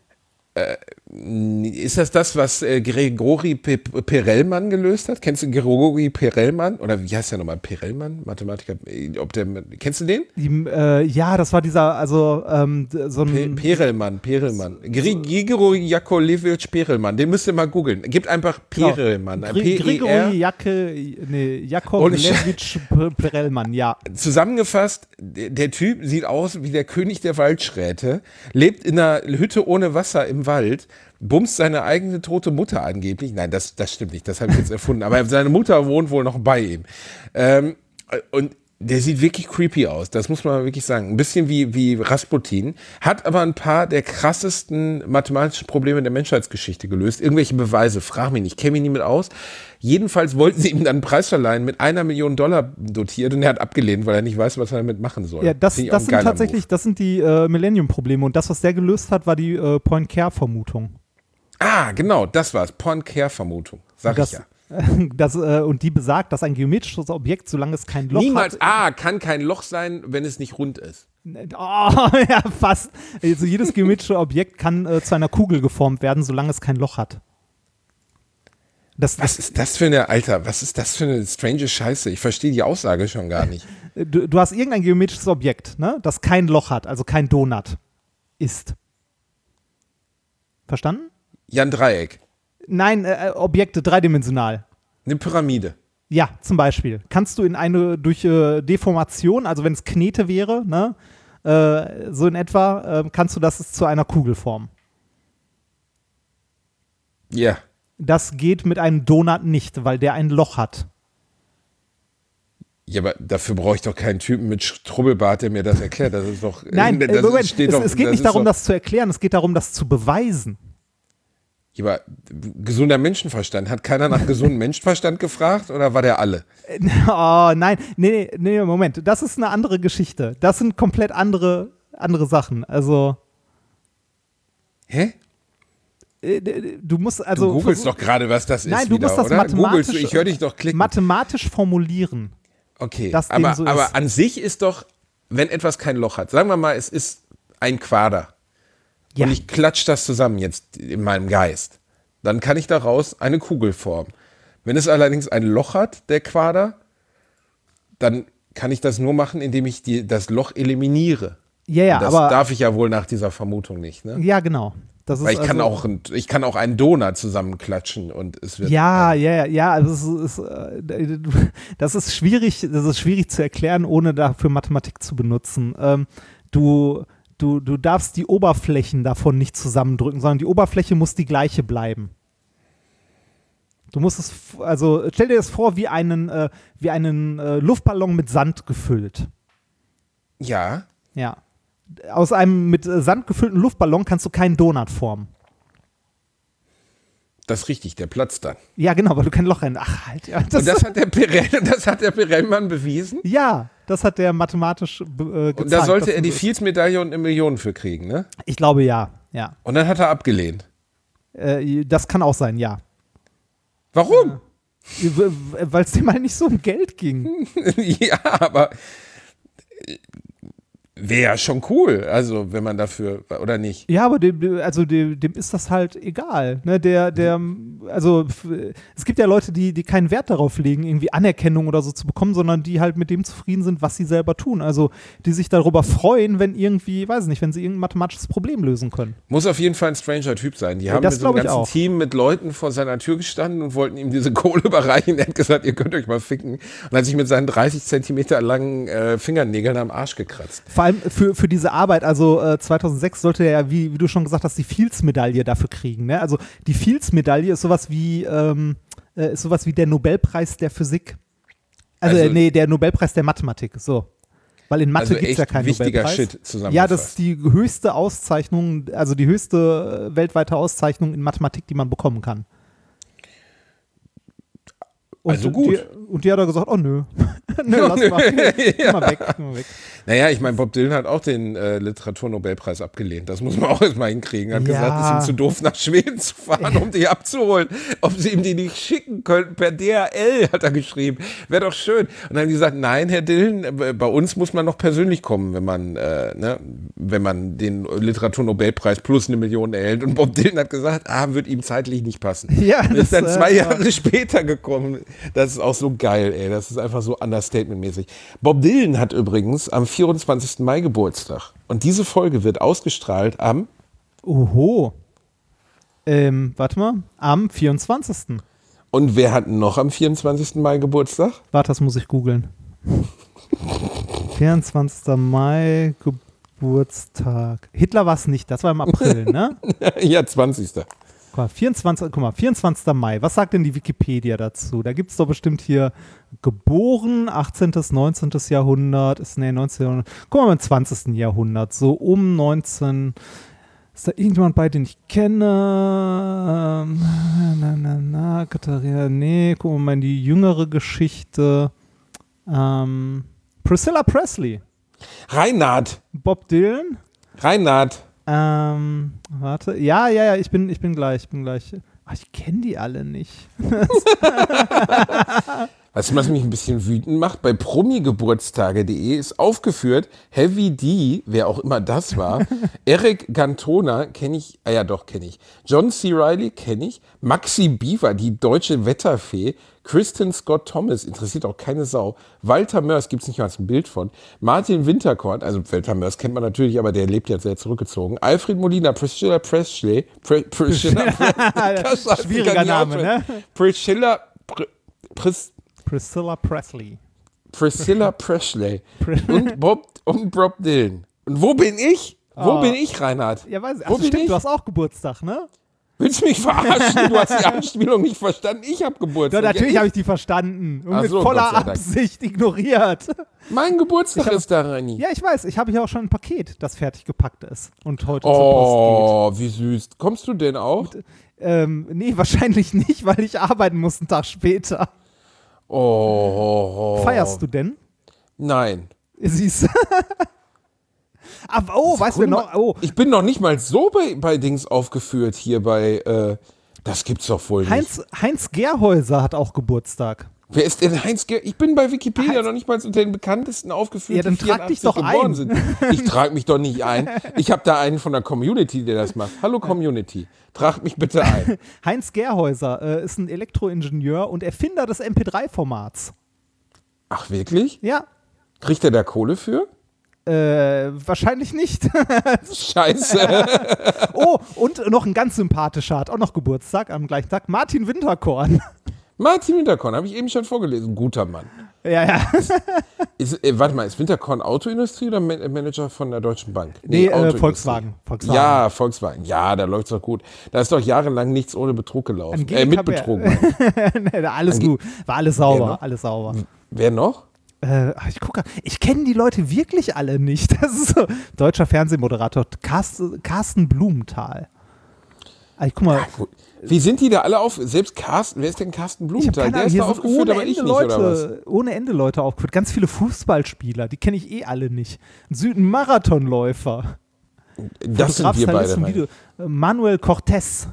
Ist das das, was äh, Grigori Pe Perelman gelöst hat? Kennst du Grigori Perelman? Oder wie heißt der nochmal? Perelman? Mathematiker? Äh, Ob der, kennst du den? die äh, ja, das war dieser, also ähm, d- so Pe ein. Perelman, Perelman. Gri- Grigori Jakolewitsch Perelman. Den müsst ihr mal googeln. Gebt einfach Perelman. Gri- P E R. Grigori Jacke, nee, Ohne Jakovlewitsch Perelman, ja. Zusammengefasst, der, der Typ sieht aus wie der König der Waldschräte, lebt in einer Hütte ohne Wasser im Wald, bumst seine eigene tote Mutter angeblich. Nein, das, das stimmt nicht, das habe ich jetzt erfunden. Aber seine Mutter wohnt wohl noch bei ihm. Ähm, und Der sieht wirklich creepy aus, das muss man wirklich sagen. Ein bisschen wie, wie Rasputin, hat aber ein paar der krassesten mathematischen Probleme der Menschheitsgeschichte gelöst. Irgendwelche Beweise, frag mich nicht, kenne mich nie mit aus. Jedenfalls wollten sie ihm dann einen Preis verleihen, mit einer Million Dollar dotiert, und er hat abgelehnt, weil er nicht weiß, was er damit machen soll. Ja, das, Finde ich auch das ein sind geiler tatsächlich, Move. das sind die äh, Millennium-Probleme. Und das, was der gelöst hat, war die äh, Point-Care-Vermutung. Ah, genau, das war's. Point-Care-Vermutung, sag Das, ich ja. das, äh, und die besagt, dass ein geometrisches Objekt, solange es kein Loch Niemals, hat. ah, kann kein Loch sein, wenn es nicht rund ist. Oh, ja, fast. Also jedes geometrische Objekt kann äh, zu einer Kugel geformt werden, solange es kein Loch hat. Das, Was ist das für eine, Alter, was ist das für eine strange Scheiße? Ich verstehe die Aussage schon gar nicht. du, du hast irgendein geometrisches Objekt, ne, das kein Loch hat, also kein Donut ist. Verstanden? Ja, ein Dreieck. Nein, äh, Objekte dreidimensional. Eine Pyramide. Ja, zum Beispiel. Kannst du in eine, durch äh, Deformation, also wenn es Knete wäre, ne, äh, so in etwa, äh, kannst du das zu einer Kugel formen. Ja. Das geht mit einem Donut nicht, weil der ein Loch hat. Ja, aber dafür brauche ich doch keinen Typen mit Strubbelbart, der mir das erklärt. Das ist doch. Nein, das äh, Moment, steht es, doch, es geht das nicht ist darum, doch, das zu erklären, es geht darum, das zu beweisen. Ja, aber gesunder Menschenverstand. Hat keiner nach gesundem Menschenverstand gefragt oder war der alle? Oh, nein, nee, nee, Moment, das ist eine andere Geschichte. Das sind komplett andere, andere Sachen. Also, Hä? äh, du musst also. Du googelst versuch- doch gerade, was das ist. Nein, du wieder, musst das oder? mathematisch, Googelst du, ich höre dich doch klicken. mathematisch formulieren. Okay, dass dem aber, so aber ist. an sich ist doch, wenn etwas kein Loch hat, sagen wir mal, es ist ein Quader. Ja. Und ich klatsche das zusammen jetzt in meinem Geist. Dann kann ich daraus eine Kugel formen. Wenn es allerdings ein Loch hat, der Quader, dann kann ich das nur machen, indem ich die, das Loch eliminiere. Ja, ja, das aber. darf ich ja wohl nach dieser Vermutung nicht. Ne? Ja, genau. Das ist Weil ich kann, also, auch ein, ich kann auch einen Donut zusammenklatschen und es wird. Ja, ja, ja, ja. Also es ist, äh, das ist schwierig, das ist schwierig zu erklären, ohne dafür Mathematik zu benutzen. Ähm, du, du, du darfst die Oberflächen davon nicht zusammendrücken, sondern die Oberfläche muss die gleiche bleiben. Du musst es, f- also stell dir das vor wie einen, äh, wie einen äh, Luftballon mit Sand gefüllt. Ja. Ja. Aus einem mit äh, Sand gefüllten Luftballon kannst du keinen Donut formen. Das ist richtig, der platzt dann. Ja, genau, weil du kein Loch rein. Ach, halt, ja. Das, Und das hat der Pirell, das hat der Pirellmann bewiesen. ja, das hat der mathematisch äh, gezeigt. Und da sollte dass er die du- Fields-Medaille und eine Million für kriegen, ne? Ich glaube, ja, ja. Und dann hat er abgelehnt. Äh, das kann auch sein, ja. Warum? Weil es dem halt nicht so um Geld ging. Ja, aber wäre ja schon cool, also wenn man dafür, oder nicht? Ja, aber dem, also dem, dem ist das halt egal. Ne? Der, der, also f- es gibt ja Leute, die, die keinen Wert darauf legen, irgendwie Anerkennung oder so zu bekommen, sondern die halt mit dem zufrieden sind, was sie selber tun. Also die sich darüber freuen, wenn irgendwie, weiß nicht, wenn sie irgendein mathematisches Problem lösen können. Muss auf jeden Fall ein stranger Typ sein. Die Ja, haben das mit so einem glaub ich ganzen auch. Team mit Leuten vor seiner Tür gestanden und wollten ihm diese Kohle überreichen. Er hat gesagt, ihr könnt euch mal ficken. Und hat sich mit seinen dreißig Zentimeter langen äh, Fingernägeln am Arsch gekratzt. Vor allem für, für diese Arbeit, also äh, zweitausendsechs sollte er ja, wie, wie du schon gesagt hast, die Fields-Medaille dafür kriegen. Ne? Also die Fields-Medaille ist sowas wie, ähm, äh, ist sowas wie der Nobelpreis der Physik. Also, Also- äh, nee, der Nobelpreis der Mathematik, so. Weil in Mathe Also gibt es ja echt keinen wichtiger Nobelpreis. Shit zusammengefasst. Ja, das ist die höchste Auszeichnung, also die höchste äh, weltweite Auszeichnung in Mathematik, die man bekommen kann. Und Also gut. Die, und die hat er gesagt, oh nö. nö, lass mal. Geh mal weg, geh mal weg. Naja, ich meine, Bob Dylan hat auch den äh, Literaturnobelpreis abgelehnt. Das muss man auch erstmal hinkriegen. Er hat Ja. gesagt, es ist ihm zu doof, nach Schweden zu fahren, um die abzuholen. Ob sie ihm die nicht schicken könnten, per D H L, hat er geschrieben. Wäre doch schön. Und dann haben die gesagt, nein, Herr Dylan, äh, bei uns muss man noch persönlich kommen, wenn man, äh, ne, wenn man den Literaturnobelpreis plus eine Million erhält. Und Bob Dylan hat gesagt, ah, wird ihm zeitlich nicht passen. Ja, Und das, ist dann äh, zwei ja. Jahre später gekommen. Das ist auch so geil, ey. Das ist einfach so Understatement-mäßig. Bob Dylan hat übrigens am vierundzwanzigsten Mai Geburtstag. Und diese Folge wird ausgestrahlt am, Oho. Ähm, warte mal, am vierundzwanzigsten und wer hat noch am vierundzwanzigsten Mai Geburtstag? Warte, das muss ich googeln. vierundzwanzigster Mai, Geburtstag. Hitler war es nicht, das war im April, ne? Ja, zwanzigsten Guck mal, vierundzwanzigster Guck mal, vierundzwanzigster Mai. Was sagt denn die Wikipedia dazu? Da gibt es doch bestimmt hier geboren, achtzehnten., neunzehnten. Jahrhundert, ist, nee, neunzehnten. Jahrhundert. Guck mal, im zwanzigsten. Jahrhundert, so um neunzehn. Ist da irgendjemand bei, den ich kenne? Ähm, na, na, na, Katharina, nee, guck mal in die jüngere Geschichte. Ähm, Priscilla Presley. Reinhard. Bob Dylan. Reinhard. Ähm, warte. Ja, ja, ja, ich bin, ich bin gleich, ich bin gleich. Ach, ich kenne die alle nicht. Weißt du, was mich ein bisschen wütend macht? Bei promigeburtstage punkt de ist aufgeführt, Heavy D, wer auch immer das war, Eric Cantona kenne ich, ah ja doch, kenne ich, John C. Reilly kenne ich, Maxi Bieber, die deutsche Wetterfee, Kristen Scott Thomas, interessiert auch keine Sau, Walter Mörs, gibt es nicht mal ein Bild von, Martin Winterkorn, also Walter Mörs kennt man natürlich, aber der lebt ja sehr zurückgezogen, Alfred Molina, Priscilla Presley, Pre, Priscilla, Pre, Schwieriger Name, ne? Priscilla, Pre, Pris, Priscilla Presley. Priscilla Presley und Bob und Bob Dylan. Und wo bin ich? Wo Oh. bin ich, Reinhard? Ja, weiß ich. Wo Ach, bin stimmt, ich? du hast auch Geburtstag, ne? Willst du mich verarschen? Du hast die Anspielung nicht verstanden. Ich habe Geburtstag. Ja, natürlich Ja, habe ich die verstanden und Ach mit so, voller Gott sei Dank. Absicht ignoriert. mein Geburtstag Ich hab- ist da, Reini. Ja, ich weiß, ich habe hier auch schon ein Paket, das fertig gepackt ist und heute zur Post Oh, wie süß. Kommst du denn auch? geht. Ähm, nee, wahrscheinlich nicht, weil ich arbeiten muss einen Tag später. Oh, oh, oh. Feierst du denn? Nein. Siehst du? Aber, oh, weißt du Guck noch? mal, Oh, Ich bin noch nicht mal so bei, bei Dings aufgeführt hier bei, äh, das gibt's doch wohl nicht. Heinz, Heinz Gerhäuser hat auch Geburtstag. Wer ist denn Heinz Ger Ich bin bei Wikipedia Heinz- noch nicht mal unter den bekanntesten aufgeführt, Ja, dann die trag dich vierundachtzig doch geboren ein. sind. Ich trage mich doch nicht ein. Ich habe da einen von der Community, der das macht. Hallo Community, tragt mich bitte ein. Heinz Gerhäuser äh, ist ein Elektroingenieur und Erfinder des M P drei Formats. Ach wirklich? Ja, Kriegt er da Kohle für? äh, wahrscheinlich nicht. Scheiße. Oh, und noch ein ganz sympathischer hat auch noch Geburtstag am gleichen Tag. Martin Winterkorn. Martin Winterkorn, habe ich eben schon vorgelesen. Guter Mann. Ja, ja. Ist, äh, warte mal, ist Winterkorn Autoindustrie oder Man Manager von der Deutschen Bank? Nee, äh, Autoindustrie. Volkswagen. Volkswagen. Ja, Volkswagen. Ja, da läuft's doch gut. Da ist doch jahrelang nichts ohne Betrug gelaufen. Äh, mit Angelika Betrug. Bär- Nee, alles Ange- gut. War alles Wer sauber, noch? alles sauber. Wer noch? Äh, ach, ich gucke, ich kenne die Leute wirklich alle nicht. Das ist so. Deutscher Fernsehmoderator Carsten, Carsten Blumenthal. Ah, ich guck mal, Gut. Wie sind die da alle auf? Selbst Carsten, wer ist denn Carsten ich habe Blumenthal? keine Der Ahnung, ist hier da sind aufgeführt, ohne aber Ende ich nicht, oder was? Leute, ohne Ende Leute aufgeführt. Ganz viele Fußballspieler, die kenne ich eh alle nicht. Ein Süden-Marathonläufer. Das sind wir beide. Fotograf, Rein. Video. Äh, Manuel Cortez.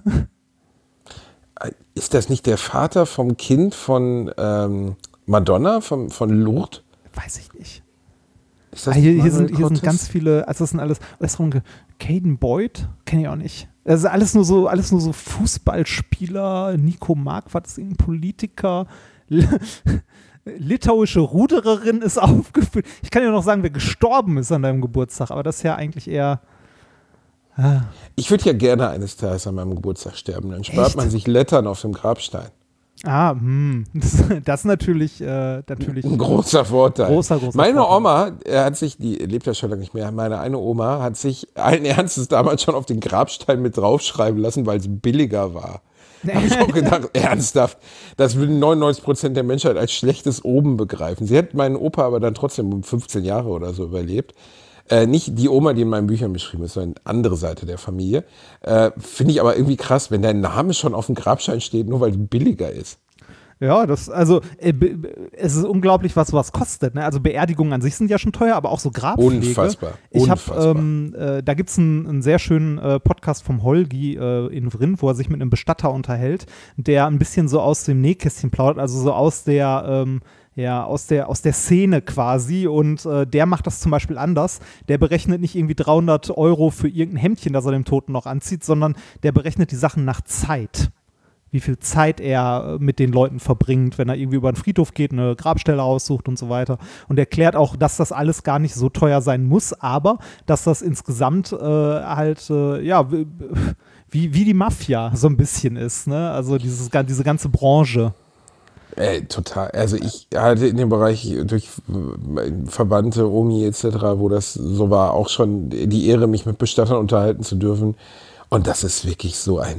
Ist das nicht der Vater vom Kind von ähm, Madonna, von, von Lourdes? Weiß ich nicht. Ist Ah, das hier, hier, Manuel sind, hier sind Cortez? ganz viele, also das sind alles, was ist rum, Caden Boyd, kenne ich auch nicht. Das ist alles nur so, alles nur so Fußballspieler, Nico Marquardt ist irgendein Politiker, L litauische Rudererin ist aufgeführt. Ich kann dir noch sagen, wer gestorben ist an deinem Geburtstag, aber das ist ja eigentlich eher. Ich würde ja gerne eines Tages an meinem Geburtstag sterben. Dann spart Echt? man sich Lettern auf dem Grabstein. Ah, hm, das, das ist natürlich, äh, natürlich. Ein großer Vorteil. Großer, großer meine Vorteil. Oma, er hat sich, die lebt ja schon lange nicht mehr, meine eine Oma hat sich allen Ernstes damals schon auf den Grabstein mit draufschreiben lassen, weil es billiger war. Habe ich auch gedacht, ernsthaft, das würden neunundneunzig Prozent der Menschheit als schlechtes Oben begreifen. Sie hat meinen Opa aber dann trotzdem um fünfzehn Jahre oder so überlebt. Äh, nicht die Oma, die in meinen Büchern beschrieben ist, sondern eine andere Seite der Familie. Äh, Finde ich aber irgendwie krass, wenn dein Name schon auf dem Grabstein steht, nur weil es billiger ist. Ja, das, also, äh, be- be- es ist unglaublich, was sowas kostet. Ne? Also, Beerdigungen an sich sind ja schon teuer, aber auch so Grabpflege. Unfassbar, Ich habe, unfassbar. ähm, äh, da gibt es einen, einen sehr schönen äh, Podcast vom Holgi äh, in Vrin, wo er sich mit einem Bestatter unterhält, der ein bisschen so aus dem Nähkästchen plaudert, also so aus der, ähm, ja, aus der, aus der Szene quasi, und äh, der macht das zum Beispiel anders. Der berechnet nicht irgendwie dreihundert Euro für irgendein Hemdchen, das er dem Toten noch anzieht, sondern der berechnet die Sachen nach Zeit. Wie viel Zeit er mit den Leuten verbringt, wenn er irgendwie über den Friedhof geht, eine Grabstelle aussucht und so weiter. Und erklärt auch, dass das alles gar nicht so teuer sein muss, aber dass das insgesamt äh, halt, äh, ja, wie, wie die Mafia so ein bisschen ist, ne? Also dieses, diese ganze Branche. Ey, total. Also ich hatte in dem Bereich durch Verwandte, Omi et cetera, wo das so war, auch schon die Ehre, mich mit Bestattern unterhalten zu dürfen. Und das ist wirklich so ein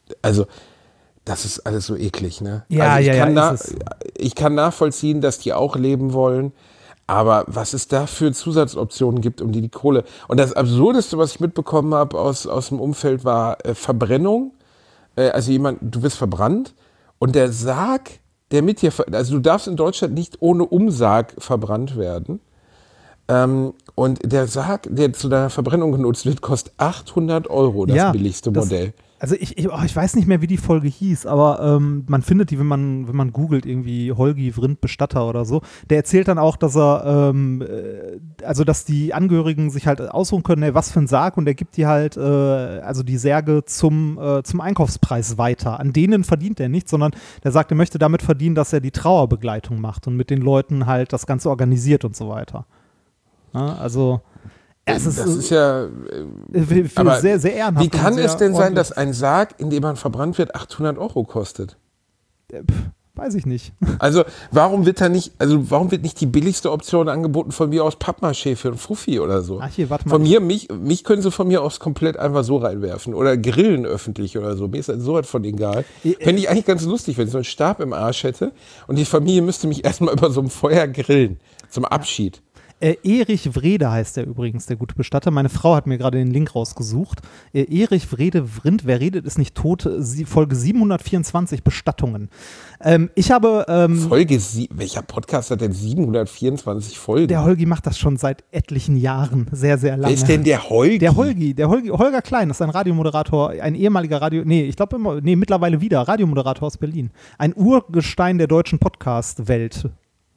Also, das ist alles so eklig, ne? Ja, also ich ja, kann ja, na- ist es. Ich kann nachvollziehen, dass die auch leben wollen, aber was es da für Zusatzoptionen gibt, um die die Kohle... Und das Absurdeste, was ich mitbekommen habe aus, aus dem Umfeld, war äh, Verbrennung. Äh, also jemand, du wirst verbrannt und der Sarg, der mit dir... ver- Also du darfst in Deutschland nicht ohne Umsarg verbrannt werden. Ähm, und der Sarg, der zu deiner Verbrennung genutzt wird, kostet achthundert Euro, das Ja, billigste das- Modell. Also ich, ich, oh, ich weiß nicht mehr, wie die Folge hieß, aber ähm, man findet die, wenn man, wenn man googelt, irgendwie Holgi Vrindt Bestatter oder so. Der erzählt dann auch, dass er, ähm, äh, also dass die Angehörigen sich halt aussuchen können, ey, was für ein Sarg, und er gibt die halt, äh, also die Särge zum, äh, zum Einkaufspreis weiter. An denen verdient er nichts, sondern der sagt, er möchte damit verdienen, dass er die Trauerbegleitung macht und mit den Leuten halt das Ganze organisiert und so weiter. Ja, also es ist, das ist ja... äh, für, für aber sehr, sehr ehrenhaft. Wie kann und es sehr denn sein, ordentlich. dass ein Sarg, in dem man verbrannt wird, achthundert Euro kostet? Äh, pf, weiß ich nicht. Also warum wird da nicht, also warum wird nicht die billigste Option angeboten von mir aus Pappmaché für einen Fuffi oder so? Ach hier, warte mal. Von mir, mich, mich können sie von mir aus komplett einfach so reinwerfen oder grillen öffentlich oder so. Mir ist das so was von egal. Äh, Fände ich eigentlich ganz lustig, wenn ich so einen Stab im Arsch hätte und die Familie müsste mich erstmal über so ein Feuer grillen zum Abschied. Äh, Erich Wrede heißt der übrigens, der gute Bestatter. Meine Frau hat mir gerade den Link rausgesucht. Äh, Erich Wrede Vrindt, wer redet, ist nicht tot. Sie, Folge siebenhundertvierundzwanzig, Bestattungen. Ähm, ich habe, ähm, Folge, sie, welcher Podcast hat denn siebenhundertvierundzwanzig Folgen? der Holgi macht das schon seit etlichen Jahren, sehr, sehr lange. Wer ist denn der Holgi? Der Holgi, der Holgi, Holger Klein, das ist ein Radiomoderator, ein ehemaliger Radio, nee, ich glaube immer, nee, mittlerweile wieder, Radiomoderator aus Berlin. Ein Urgestein der deutschen Podcast-Welt.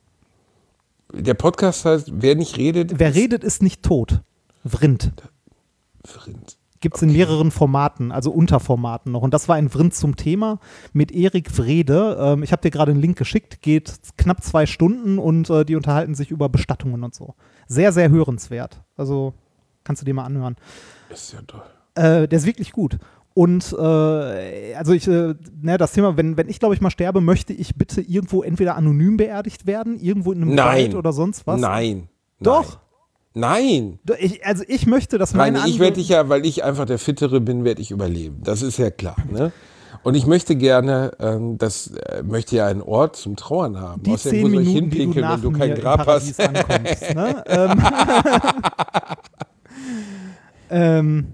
Der Podcast heißt, wer nicht redet, Wer ist redet, ist nicht tot. Vrindt. Vrindt. Gibt es in mehreren Formaten, also Unterformaten noch. Und das war ein Vrindt zum Thema mit Erik Wrede. Ähm, ich habe dir gerade einen Link geschickt, geht knapp zwei Stunden und äh, die unterhalten sich über Bestattungen und so. Sehr, sehr hörenswert. Also kannst du dir mal anhören. Ist ja toll. Äh, der ist wirklich gut. Und äh, also ich, äh, ne, das Thema, wenn, wenn ich glaube ich mal sterbe, möchte ich bitte irgendwo entweder anonym beerdigt werden, irgendwo in einem Nein. Wald oder sonst was. Nein. Doch. Nein. Doch, Ich, also ich möchte, dass meine Nein, ich Angehö- werde dich ja, weil ich einfach der Fittere bin, werde ich überleben. Das ist ja klar. Ne? Und ich möchte gerne, ähm, das äh, möchte ja einen Ort zum Trauern haben. die Außerdem, zehn wo soll ich Minuten, die du hinpinkeln, nach wenn du mir kein im Grab Paradies hast? ankommst. Ne? ähm, ähm,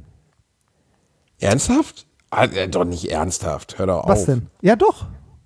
Ernsthaft? Ah, äh, doch nicht ernsthaft. Hör doch auf. was denn? Ja doch.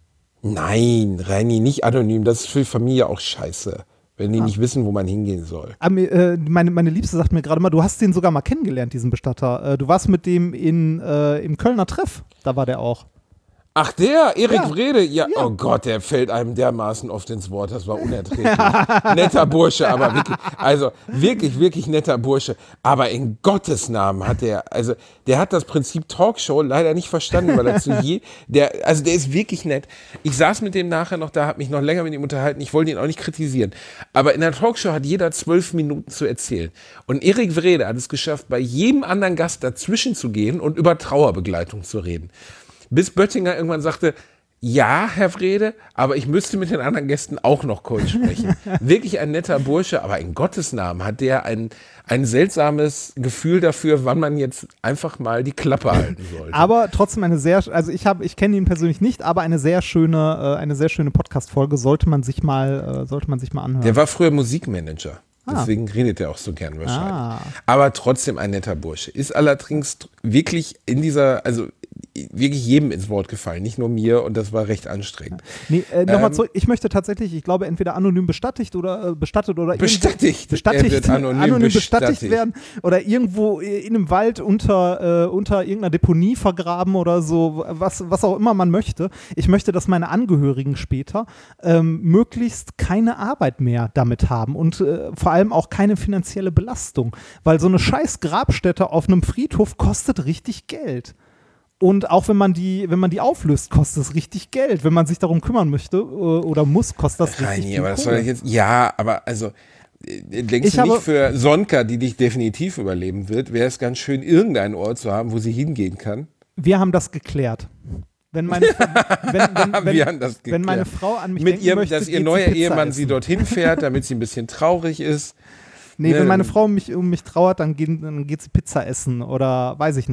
Nein, Reini, nicht anonym. Das ist für die Familie auch scheiße. Wenn die Ah. nicht wissen, wo man hingehen soll. Aber, äh, meine, meine Liebste sagt mir gerade mal, du hast den sogar mal kennengelernt, diesen Bestatter. Äh, du warst mit dem in, äh, im Kölner Treff. Da war der auch. Ach, der, Erik Ja. Wrede, ja, Ja. oh Gott, der fällt einem dermaßen oft ins Wort, das war unerträglich. Netter Bursche, aber wirklich, also wirklich, wirklich netter Bursche. Aber in Gottes Namen hat der, also der hat das Prinzip Talkshow leider nicht verstanden, weil er zu je, der, also der ist wirklich nett. Ich saß mit dem nachher noch da, hab mich noch länger mit ihm unterhalten, ich wollte ihn auch nicht kritisieren. Aber in der Talkshow hat jeder zwölf Minuten zu erzählen. Und Erik Wrede hat es geschafft, bei jedem anderen Gast dazwischen zu gehen und über Trauerbegleitung zu reden. Bis Böttinger irgendwann sagte, ja, Herr Wrede, aber ich müsste mit den anderen Gästen auch noch kurz sprechen. Wirklich ein netter Bursche, aber in Gottes Namen hat der ein, ein seltsames Gefühl dafür, wann man jetzt einfach mal die Klappe halten sollte. Aber trotzdem eine sehr, also ich habe, ich kenne ihn persönlich nicht, aber eine sehr schöne, äh, eine sehr schöne Podcast-Folge sollte man sich mal, äh, sollte man sich mal anhören. Der war früher Musikmanager. Ah. Deswegen redet er auch so gern wahrscheinlich. Ah. Aber trotzdem ein netter Bursche. Ist allerdings wirklich in dieser, also wirklich jedem ins Wort gefallen, nicht nur mir, und das war recht anstrengend. Nee, äh, nochmal Ähm, zurück. Ich möchte tatsächlich, ich glaube, entweder anonym bestattigt oder äh, bestattet oder irgendwo- Bestattigt. bestattigt, Er wird anonym bestattigt bestattigt. werden oder irgendwo in einem Wald unter, äh, unter irgendeiner Deponie vergraben oder so, was, was auch immer man möchte. Ich möchte, dass meine Angehörigen später ähm, möglichst keine Arbeit mehr damit haben und äh, vor allem auch keine finanzielle Belastung, weil so eine scheiß Grabstätte auf einem Friedhof kostet richtig Geld. Und auch wenn man die, wenn man die auflöst, kostet es richtig Geld. Wenn man sich darum kümmern möchte äh, oder muss, kostet das richtig Reini, viel aber das Kohle. soll ich jetzt, ja, aber also, äh, denkst Ich du nicht habe- für Sonka, die dich definitiv überleben wird, wäre es ganz schön, irgendeinen Ort zu haben, wo sie hingehen kann? Wir haben das geklärt. Wenn meine, wenn, wenn, wenn, Wir haben das wenn meine geklärt. Frau an mich Mit denken ihrem, möchte, dass ihr geht neuer sie Pizza Ehemann essen. sie dorthin fährt, damit sie ein bisschen traurig ist. Nee, Ne, wenn meine Frau mich, um mich trauert, dann, gehen, dann geht sie Pizza essen oder weiß ich nicht.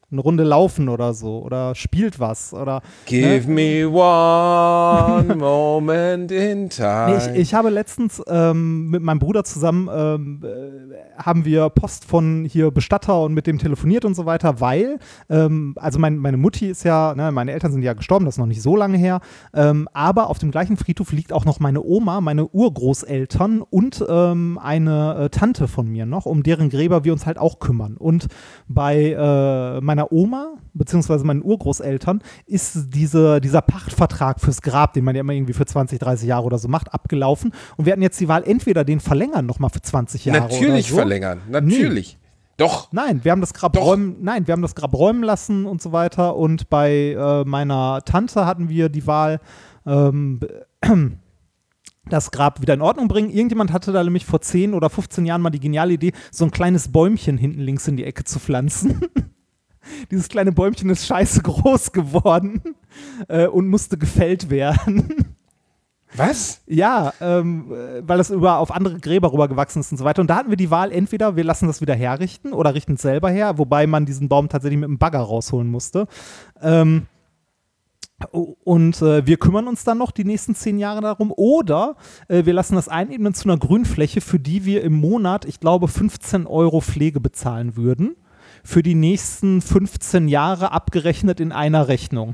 eine Runde laufen oder so oder spielt was oder Give ne? me one moment in time. Nee, ich, ich habe letztens ähm, mit meinem Bruder zusammen ähm, äh, haben wir Post von hier Bestatter und mit dem telefoniert und so weiter, weil ähm, also mein, meine Mutti ist ja, ne, meine Eltern sind ja gestorben, das ist noch nicht so lange her, ähm, aber auf dem gleichen Friedhof liegt auch noch meine Oma, meine Urgroßeltern und ähm, eine äh, Tante von mir noch, um deren Gräber wir uns halt auch kümmern. Und bei äh, meiner Oma, beziehungsweise meinen Urgroßeltern, ist diese, dieser Pachtvertrag fürs Grab, den man ja immer irgendwie für zwanzig, dreißig Jahre oder so macht, abgelaufen. Und wir hatten jetzt die Wahl, entweder den verlängern nochmal für zwanzig Jahre Natürlich oder so. verlängern, natürlich. Nee. Doch. Nein, wir haben das Grab Doch. räumen, nein, wir haben das Grab räumen lassen und so weiter. Und bei äh, meiner Tante hatten wir die Wahl, ähm, das Grab wieder in Ordnung bringen. Irgendjemand hatte da nämlich vor zehn oder fünfzehn Jahren mal die geniale Idee, so ein kleines Bäumchen hinten links in die Ecke zu pflanzen. Dieses kleine Bäumchen ist scheiße groß geworden äh, und musste gefällt werden. Was? Ja, ähm, weil das über auf andere Gräber rübergewachsen ist und so weiter. Und da hatten wir die Wahl, entweder wir lassen das wieder herrichten oder richten es selber her, wobei man diesen Baum tatsächlich mit einem Bagger rausholen musste. Ähm, Und äh, wir kümmern uns dann noch die nächsten zehn Jahre darum. Oder äh, wir lassen das einebnen zu einer Grünfläche, für die wir im Monat, ich glaube, fünfzehn Euro Pflege bezahlen würden. Für die nächsten fünfzehn Jahre abgerechnet in einer Rechnung.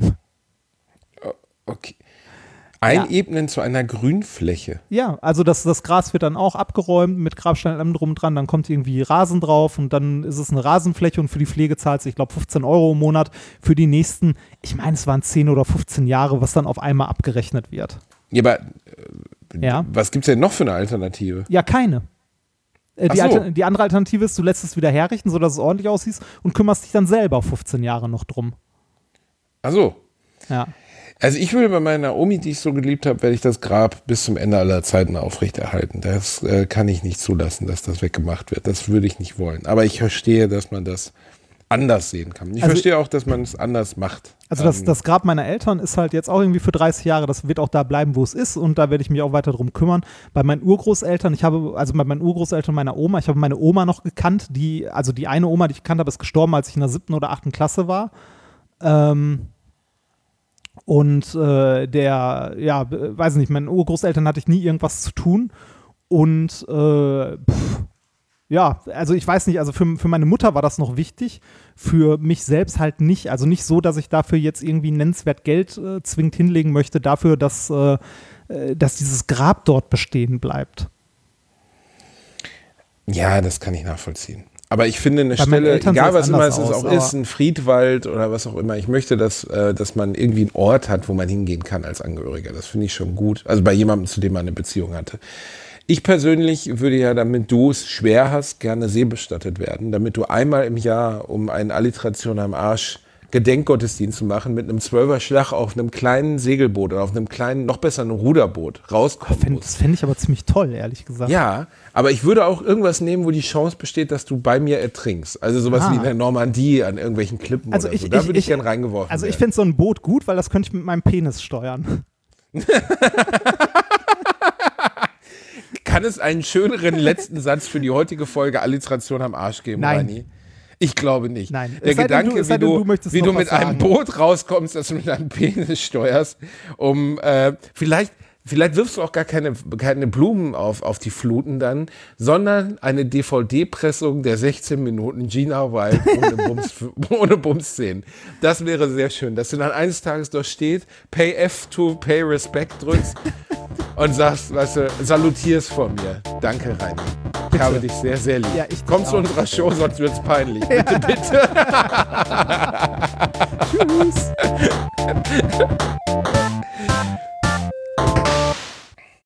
Okay. Einebnen ja. zu einer Grünfläche. Ja, also das, das Gras wird dann auch abgeräumt mit Grabstein allem drum dran, dann kommt irgendwie Rasen drauf und dann ist es eine Rasenfläche und für die Pflege zahlt es, ich glaube, fünfzehn Euro im Monat für die nächsten, ich meine, es waren zehn oder fünfzehn Jahre, was dann auf einmal abgerechnet wird. Ja, aber äh, ja. was gibt es denn noch für eine Alternative? Ja, keine. Äh, die, Ach so. Alter, die andere Alternative ist, du lässt es wieder herrichten, sodass es ordentlich aussieht und kümmerst dich dann selber fünfzehn Jahre noch drum. Ach so. Ja. Also ich will bei meiner Omi, die ich so geliebt habe, werde ich das Grab bis zum Ende aller Zeiten aufrechterhalten. Das äh, kann ich nicht zulassen, dass das weggemacht wird. Das würde ich nicht wollen. Aber ich verstehe, dass man das anders sehen kann. Ich also, verstehe auch, dass man es anders macht. Also das, das Grab meiner Eltern ist halt jetzt auch irgendwie für dreißig Jahre, das wird auch da bleiben, wo es ist und da werde ich mich auch weiter drum kümmern. Bei meinen Urgroßeltern, ich habe, also bei meinen Urgroßeltern und meiner Oma, ich habe meine Oma noch gekannt, die, also die eine Oma, die ich gekannt habe, ist gestorben, als ich in der siebten oder achten Klasse war. Ähm, Und äh, der, ja, weiß nicht, mit meinen Urgroßeltern hatte ich nie irgendwas zu tun. Und äh, pff, ja, also ich weiß nicht, also für, für meine Mutter war das noch wichtig, für mich selbst halt nicht. Also nicht so, dass ich dafür jetzt irgendwie nennenswert Geld äh, zwingend hinlegen möchte, dafür, dass, äh, dass dieses Grab dort bestehen bleibt. Ja, das kann ich nachvollziehen. Aber ich finde eine Bei meinen Stelle, Eltern egal sah es was immer es anders ist, aus, auch ist, ein Friedwald oder was auch immer, ich möchte, dass, äh, dass man irgendwie einen Ort hat, wo man hingehen kann als Angehöriger. Das finde ich schon gut. Also bei jemandem, zu dem man eine Beziehung hatte. Ich persönlich würde ja, damit du es schwer hast, gerne seebestattet werden, damit du einmal im Jahr, um eine Alliteration am Arsch Gedenkgottesdienst zu machen, mit einem Zwölferschlag auf einem kleinen Segelboot oder auf einem kleinen, noch besser, einem Ruderboot rauskommen Fänd, musst. das fände ich aber ziemlich toll, ehrlich gesagt. Ja, aber ich würde auch irgendwas nehmen, wo die Chance besteht, dass du bei mir ertrinkst. Also sowas Ah. wie in der Normandie an irgendwelchen Klippen Also oder ich, so. Da ich, würde ich, ich gern reingeworfen Also ich werden. finde so ein Boot gut, weil das könnte ich mit meinem Penis steuern. Kann es einen schöneren letzten Satz für die heutige Folge Alliteration am Arsch geben, Nein. Reini? Ich glaube nicht. Nein. Der Es sei denn, Gedanke, du- es sei wie denn, du, du möchtest wie noch du was mit einem sagen. Boot rauskommst, dass du mit deinem Penis steuerst, um äh, vielleicht, vielleicht wirfst du auch gar keine, keine Blumen auf, auf die Fluten dann, sondern eine D V D-Pressung der sechzehn Minuten Gina Wild ohne Bums, ohne Bums-Szenen. Das wäre sehr schön, dass du dann eines Tages dort steht, Pay F to Pay Respect drückst und sagst, weißt du, salutierst vor mir. Danke, Reini. Ich habe dich sehr, sehr lieb. Ja, ich dich Komm zu auch. unserer Show, sonst wird's peinlich. Bitte, bitte. Tschüss.